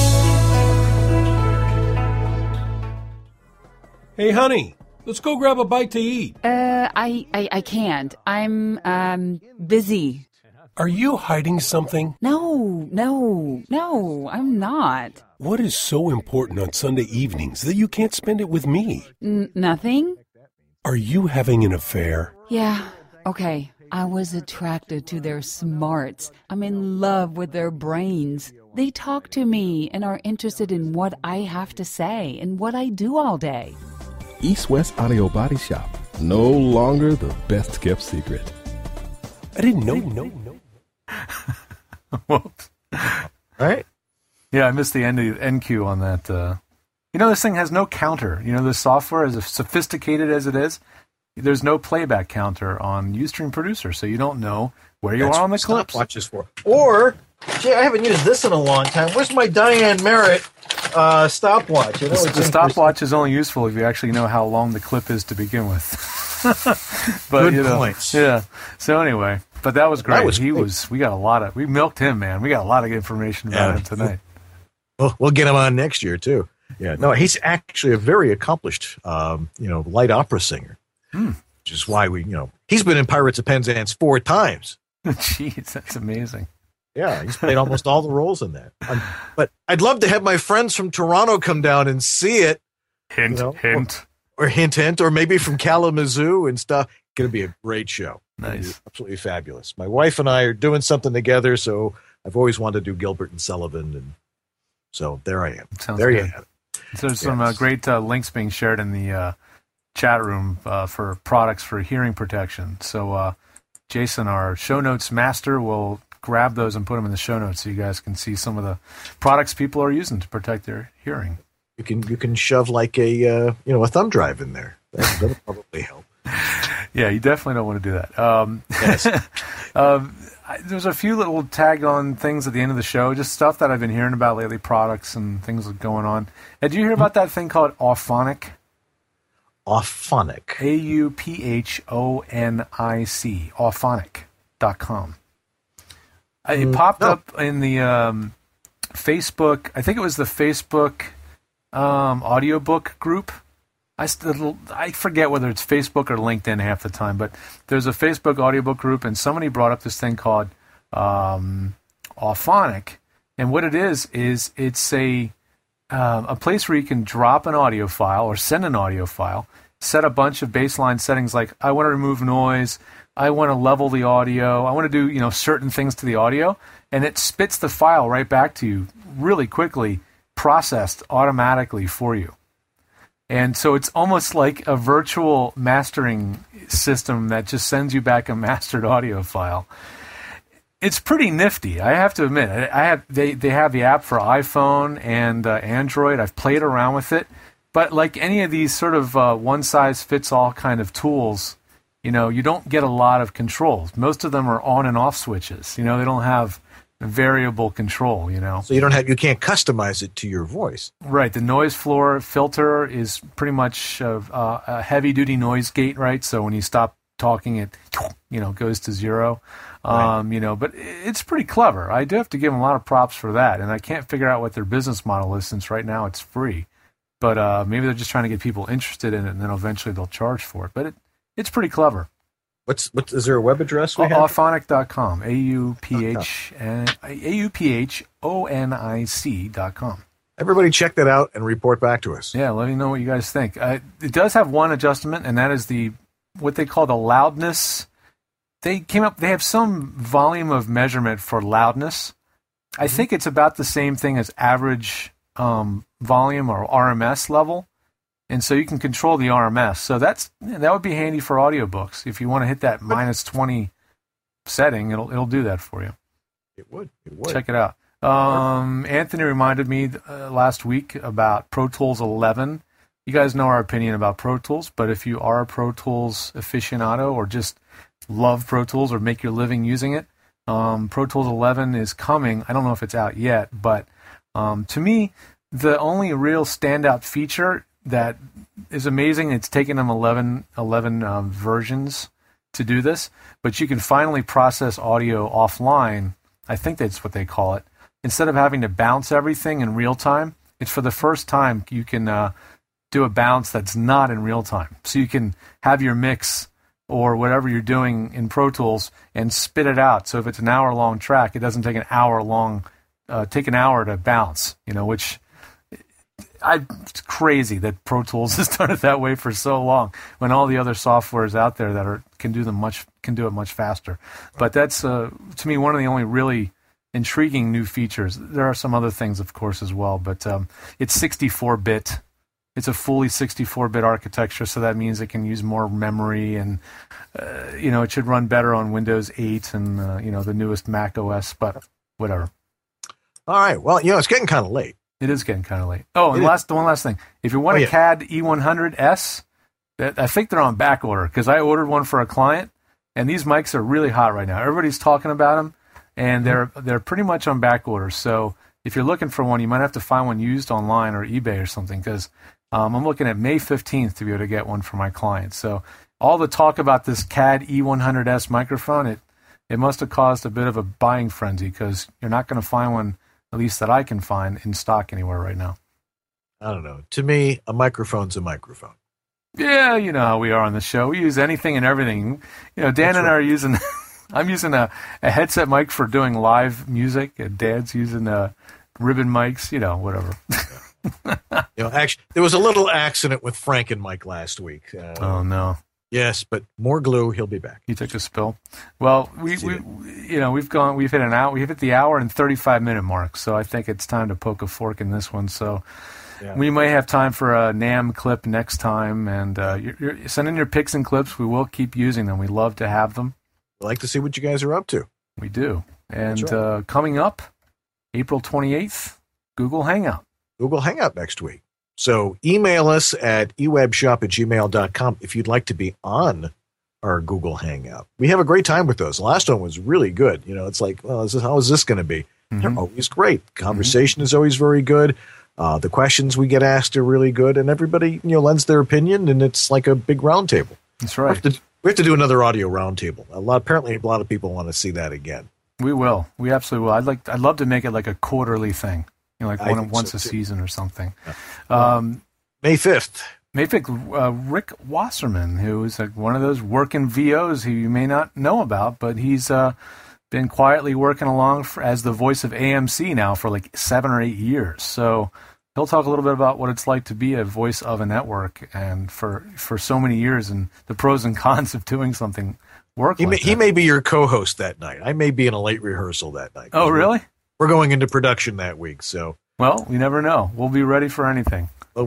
Hey, honey, let's go grab a bite to eat. I can't. I'm busy. Are you hiding something? No, I'm not. What is so important on Sunday evenings that you can't spend it with me? Nothing? Are you having an affair? Yeah, okay. I was attracted to their smarts. I'm in love with their brains. They talk to me and are interested in what I have to say and what I do all day. East West Audio Body Shop. No longer the best kept secret. I didn't know. Whoops. Right? Yeah, I missed the end cue on that. This thing has no counter. The software, as sophisticated as it is, there's no playback counter on Ustream Producer, so you don't know where you are on the clips. Stopwatches for. Or, gee, I haven't used this in a long time. Where's my Diane Merritt stopwatch? The stopwatch is only useful if you actually know how long the clip is to begin with. But, good points. Yeah. So anyway, but that was great. Great. We milked him, man. We got a lot of information about him tonight. We'll get him on next year too. Yeah. No, he's actually a very accomplished, light opera singer. Which is why he's been in Pirates of Penzance 4 times. Jeez, that's amazing. Yeah, he's played almost all the roles in that. But I'd love to have my friends from Toronto come down and see it. Hint. Or hint, or maybe from Kalamazoo and stuff. Going to be a great show. Nice. Absolutely fabulous. My wife and I are doing something together, so I've always wanted to do Gilbert and Sullivan, and so there I am. Sounds there good. you have it. So there's some great links being shared in the chat room for products for hearing protection. So Jason, our show notes master, will grab those and put them in the show notes so you guys can see some of the products people are using to protect their hearing. You can shove like a thumb drive in there. That'll probably help. Yeah, you definitely don't want to do that. Yes. There's a few little tag-on things at the end of the show, just stuff that I've been hearing about lately, products and things going on. Did you hear about that thing called Auphonic? Auphonic. AUPHONIC. Auphonic.com. It popped up in the Facebook, I think it was the Facebook audiobook group. I forget whether it's Facebook or LinkedIn half the time, but there's a Facebook audiobook group, and somebody brought up this thing called Auphonic, and what it is it's a place where you can drop an audio file or send an audio file, set a bunch of baseline settings like I want to remove noise, I want to level the audio, I want to do certain things to the audio, and it spits the file right back to you really quickly, processed automatically for you. And so it's almost like a virtual mastering system that just sends you back a mastered audio file. It's pretty nifty, I have to admit. They have the app for iPhone and Android. I've played around with it, but like any of these sort of one-size-fits-all kind of tools, you don't get a lot of controls. Most of them are on and off switches. They don't have variable control. So you can't customize it to your voice. Right. The noise floor filter is pretty much a heavy-duty noise gate, right? So when you stop talking, it goes to zero. Right. But it's pretty clever. I do have to give them a lot of props for that, and I can't figure out what their business model is since right now it's free. But maybe they're just trying to get people interested in it, and then eventually they'll charge for it. But it's pretty clever. Is there a web address? Auphonic.com. AUPHONIC.com. Everybody check that out and report back to us. Yeah, let me know what you guys think. It does have one adjustment, and that is what they call the loudness. They have some volume of measurement for loudness. I think it's about the same thing as average volume or RMS level. And so you can control the RMS. So that would be handy for audiobooks. If you want to hit that minus 20 setting, it'll do that for you. It would. Check it out. Anthony reminded me last week about Pro Tools 11. You guys know our opinion about Pro Tools, but if you are a Pro Tools aficionado or just love Pro Tools or make your living using it, Pro Tools 11 is coming. I don't know if it's out yet, but to me, the only real standout feature that is amazing, it's taken them 11 versions to do this, but you can finally process audio offline. I think that's what they call it. Instead of having to bounce everything in real time, it's for the first time you can do a bounce that's not in real time. So you can have your mix or whatever you're doing in Pro Tools and spit it out. So if it's an hour-long track, it doesn't take an hour to bounce, which it's crazy that Pro Tools has done it that way for so long when all the other softwares out there that can do it much faster. But that's to me one of the only really intriguing new features. There are some other things, of course, as well, but it's 64-bit. It's a fully 64-bit architecture, so that means it can use more memory, and it should run better on Windows 8 and the newest Mac OS. But whatever. All right. Well, it's getting kind of late. It is getting kind of late. Oh, and one last thing. If you want a CAD E100S, I think they're on back order because I ordered one for a client, and these mics are really hot right now. Everybody's talking about them, and they're pretty much on back order. So if you're looking for one, you might have to find one used online or eBay or something because I'm looking at May 15th to be able to get one for my client. So all the talk about this CAD E100S microphone, it must have caused a bit of a buying frenzy because you're not going to find one, at least that I can find, in stock anywhere right now. I don't know. To me, a microphone's a microphone. Yeah, you know how we are on the show. We use anything and everything. Dan and I are using... I'm using a headset mic for doing live music, and Dad's using ribbon mics, whatever. Actually, there was a little accident with Frank and Mike last week. Oh, no. Yes, but more glue. He'll be back. He took a spill. Well, we've hit an hour. We've hit the hour and 35-minute mark. So I think it's time to poke a fork in this one. So we may have time for a NAMM clip next time. And you're send in your pics and clips. We will keep using them. We love to have them. We like to see what you guys are up to. We do. And coming up, April 28th, Google Hangout. Google Hangout next week. So email us at ewebshop@gmail.com if you'd like to be on our Google Hangout. We have a great time with those. The last one was really good. It's like, well, how is this going to be? Mm-hmm. They're always great. Conversation is always very good. The questions we get asked are really good, and everybody lends their opinion, and it's like a big round table. That's right. We have to do another audio roundtable. Apparently, a lot of people want to see that again. We will. We absolutely will. I'd love to make it like a quarterly thing, once a season or something. May 5th. May 5th. Rick Wasserman, who is one of those working VOs who you may not know about, but he's been quietly working along as the voice of AMC now for 7 or 8 years. So he'll talk a little bit about what it's like to be a voice of a network and for so many years and the pros and cons of doing something He may be your co-host that night. I may be in a late rehearsal that night. Oh, really? We're going into production that week, so. Well, we never know. We'll be ready for anything. But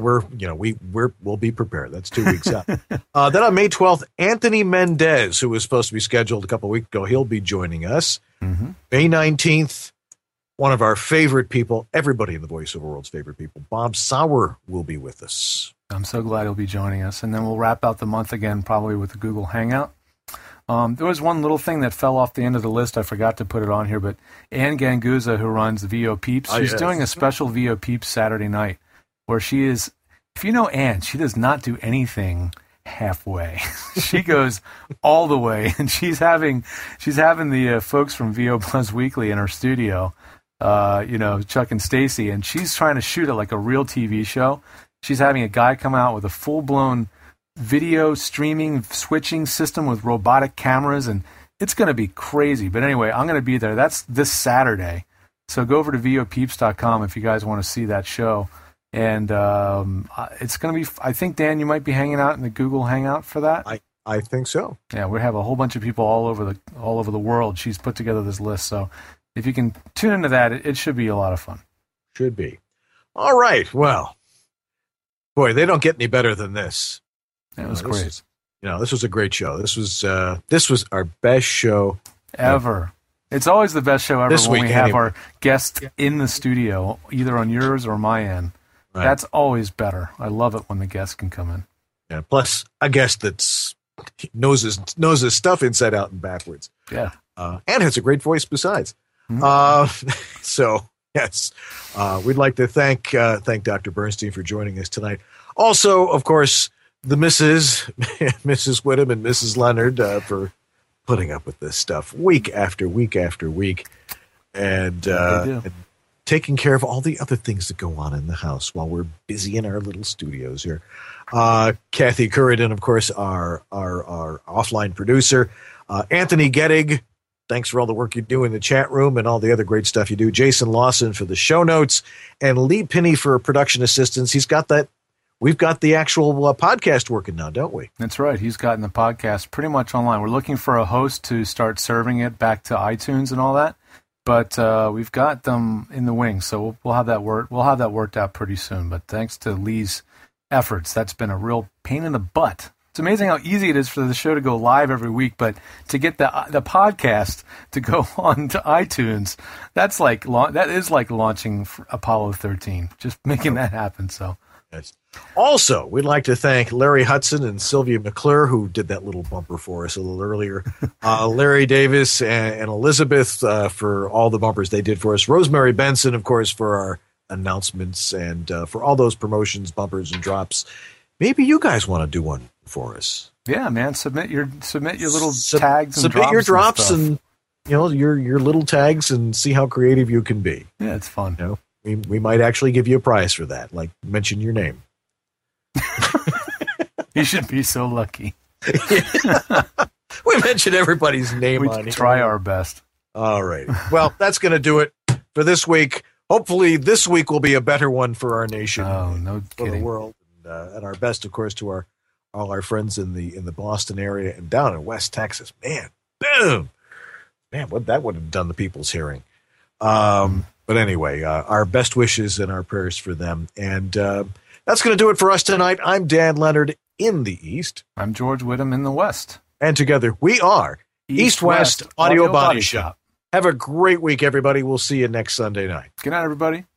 we'll be prepared. That's 2 weeks out. Then on May 12th, Anthony Mendez, who was supposed to be scheduled a couple of weeks ago, he'll be joining us. Mm-hmm. May 19th, one of our favorite people, everybody in the voiceover world's favorite people, Bob Sauer will be with us. I'm so glad he'll be joining us. And then we'll wrap out the month again, probably with the Google Hangout. There was one little thing that fell off the end of the list. I forgot to put it on here, but Ann Ganguza, who runs the VO Peeps, she's doing a special VO Peeps Saturday night where she is, if you know Ann, she does not do anything halfway. She goes all the way, and she's having the folks from VO Buzz Weekly in her studio, Chuck and Stacy, and she's trying to shoot it like a real TV show. She's having a guy come out with a full-blown video streaming switching system with robotic cameras, and it's going to be crazy. But anyway, I'm going to be there. That's this Saturday. So go over to vopeeps.com if you guys want to see that show. And it's going to be, I think, Dan, you might be hanging out in the Google Hangout for that. I think so. Yeah, we have a whole bunch of people all over the world. She's put together this list. So if you can tune into that, it should be a lot of fun. Should be. All right. Well, boy, they don't get any better than this. It was great. This was a great show. This was our best show ever. It's always the best show ever when we have our guests in the studio, either on yours or my end. Right. That's always better. I love it when the guests can come in. Yeah. Plus, a guest that's knows his stuff inside out and backwards. Yeah. And has a great voice besides. Mm-hmm. So yes, we'd like to thank Dr. Bernstein for joining us tonight. Also, of course, the Mrs. Whittam and Mrs. Leonard for putting up with this stuff week after week after week, and taking care of all the other things that go on in the house while we're busy in our little studios here. Kathy Curridon, of course, our offline producer. Anthony Gettig, thanks for all the work you do in the chat room and all the other great stuff you do. Jason Lawson for the show notes, and Lee Pinney for production assistance. He's got that. We've got the actual podcast working now, don't we? That's right. He's gotten the podcast pretty much online. We're looking for a host to start serving it back to iTunes and all that, but we've got them in the wings, so we'll have that worked out pretty soon. But thanks to Lee's efforts, that's been a real pain in the butt. It's amazing how easy it is for the show to go live every week, but to get the podcast to go on to iTunes, that is like launching Apollo 13. Just making that happen. So. Yes. Also, we'd like to thank Larry Hudson and Sylvia McClure, who did that little bumper for us a little earlier. Larry Davis and Elizabeth for all the bumpers they did for us. Rosemary Benson, of course, for our announcements and for all those promotions, bumpers, and drops. Maybe you guys want to do one for us. Yeah, man. Submit your little tags and submit your drops and your little tags and see how creative you can be. Yeah, it's fun. We might actually give you a prize for that, like mention your name. You should be so lucky. We mention everybody's name on here. We try our best. All right. Well, that's going to do it for this week. Hopefully this week will be a better one for our nation. Oh, no for kidding. The world. And our best, of course, to all our friends in the Boston area and down in West Texas. Man, boom. Man, what that would have done the people's hearing. But anyway, our best wishes and our prayers for them. And that's going to do it for us tonight. I'm Dan Leonard in the East. I'm George Whittam in the West. And together we are East-West Audio Body Shop. Have a great week, everybody. We'll see you next Sunday night. Good night, everybody.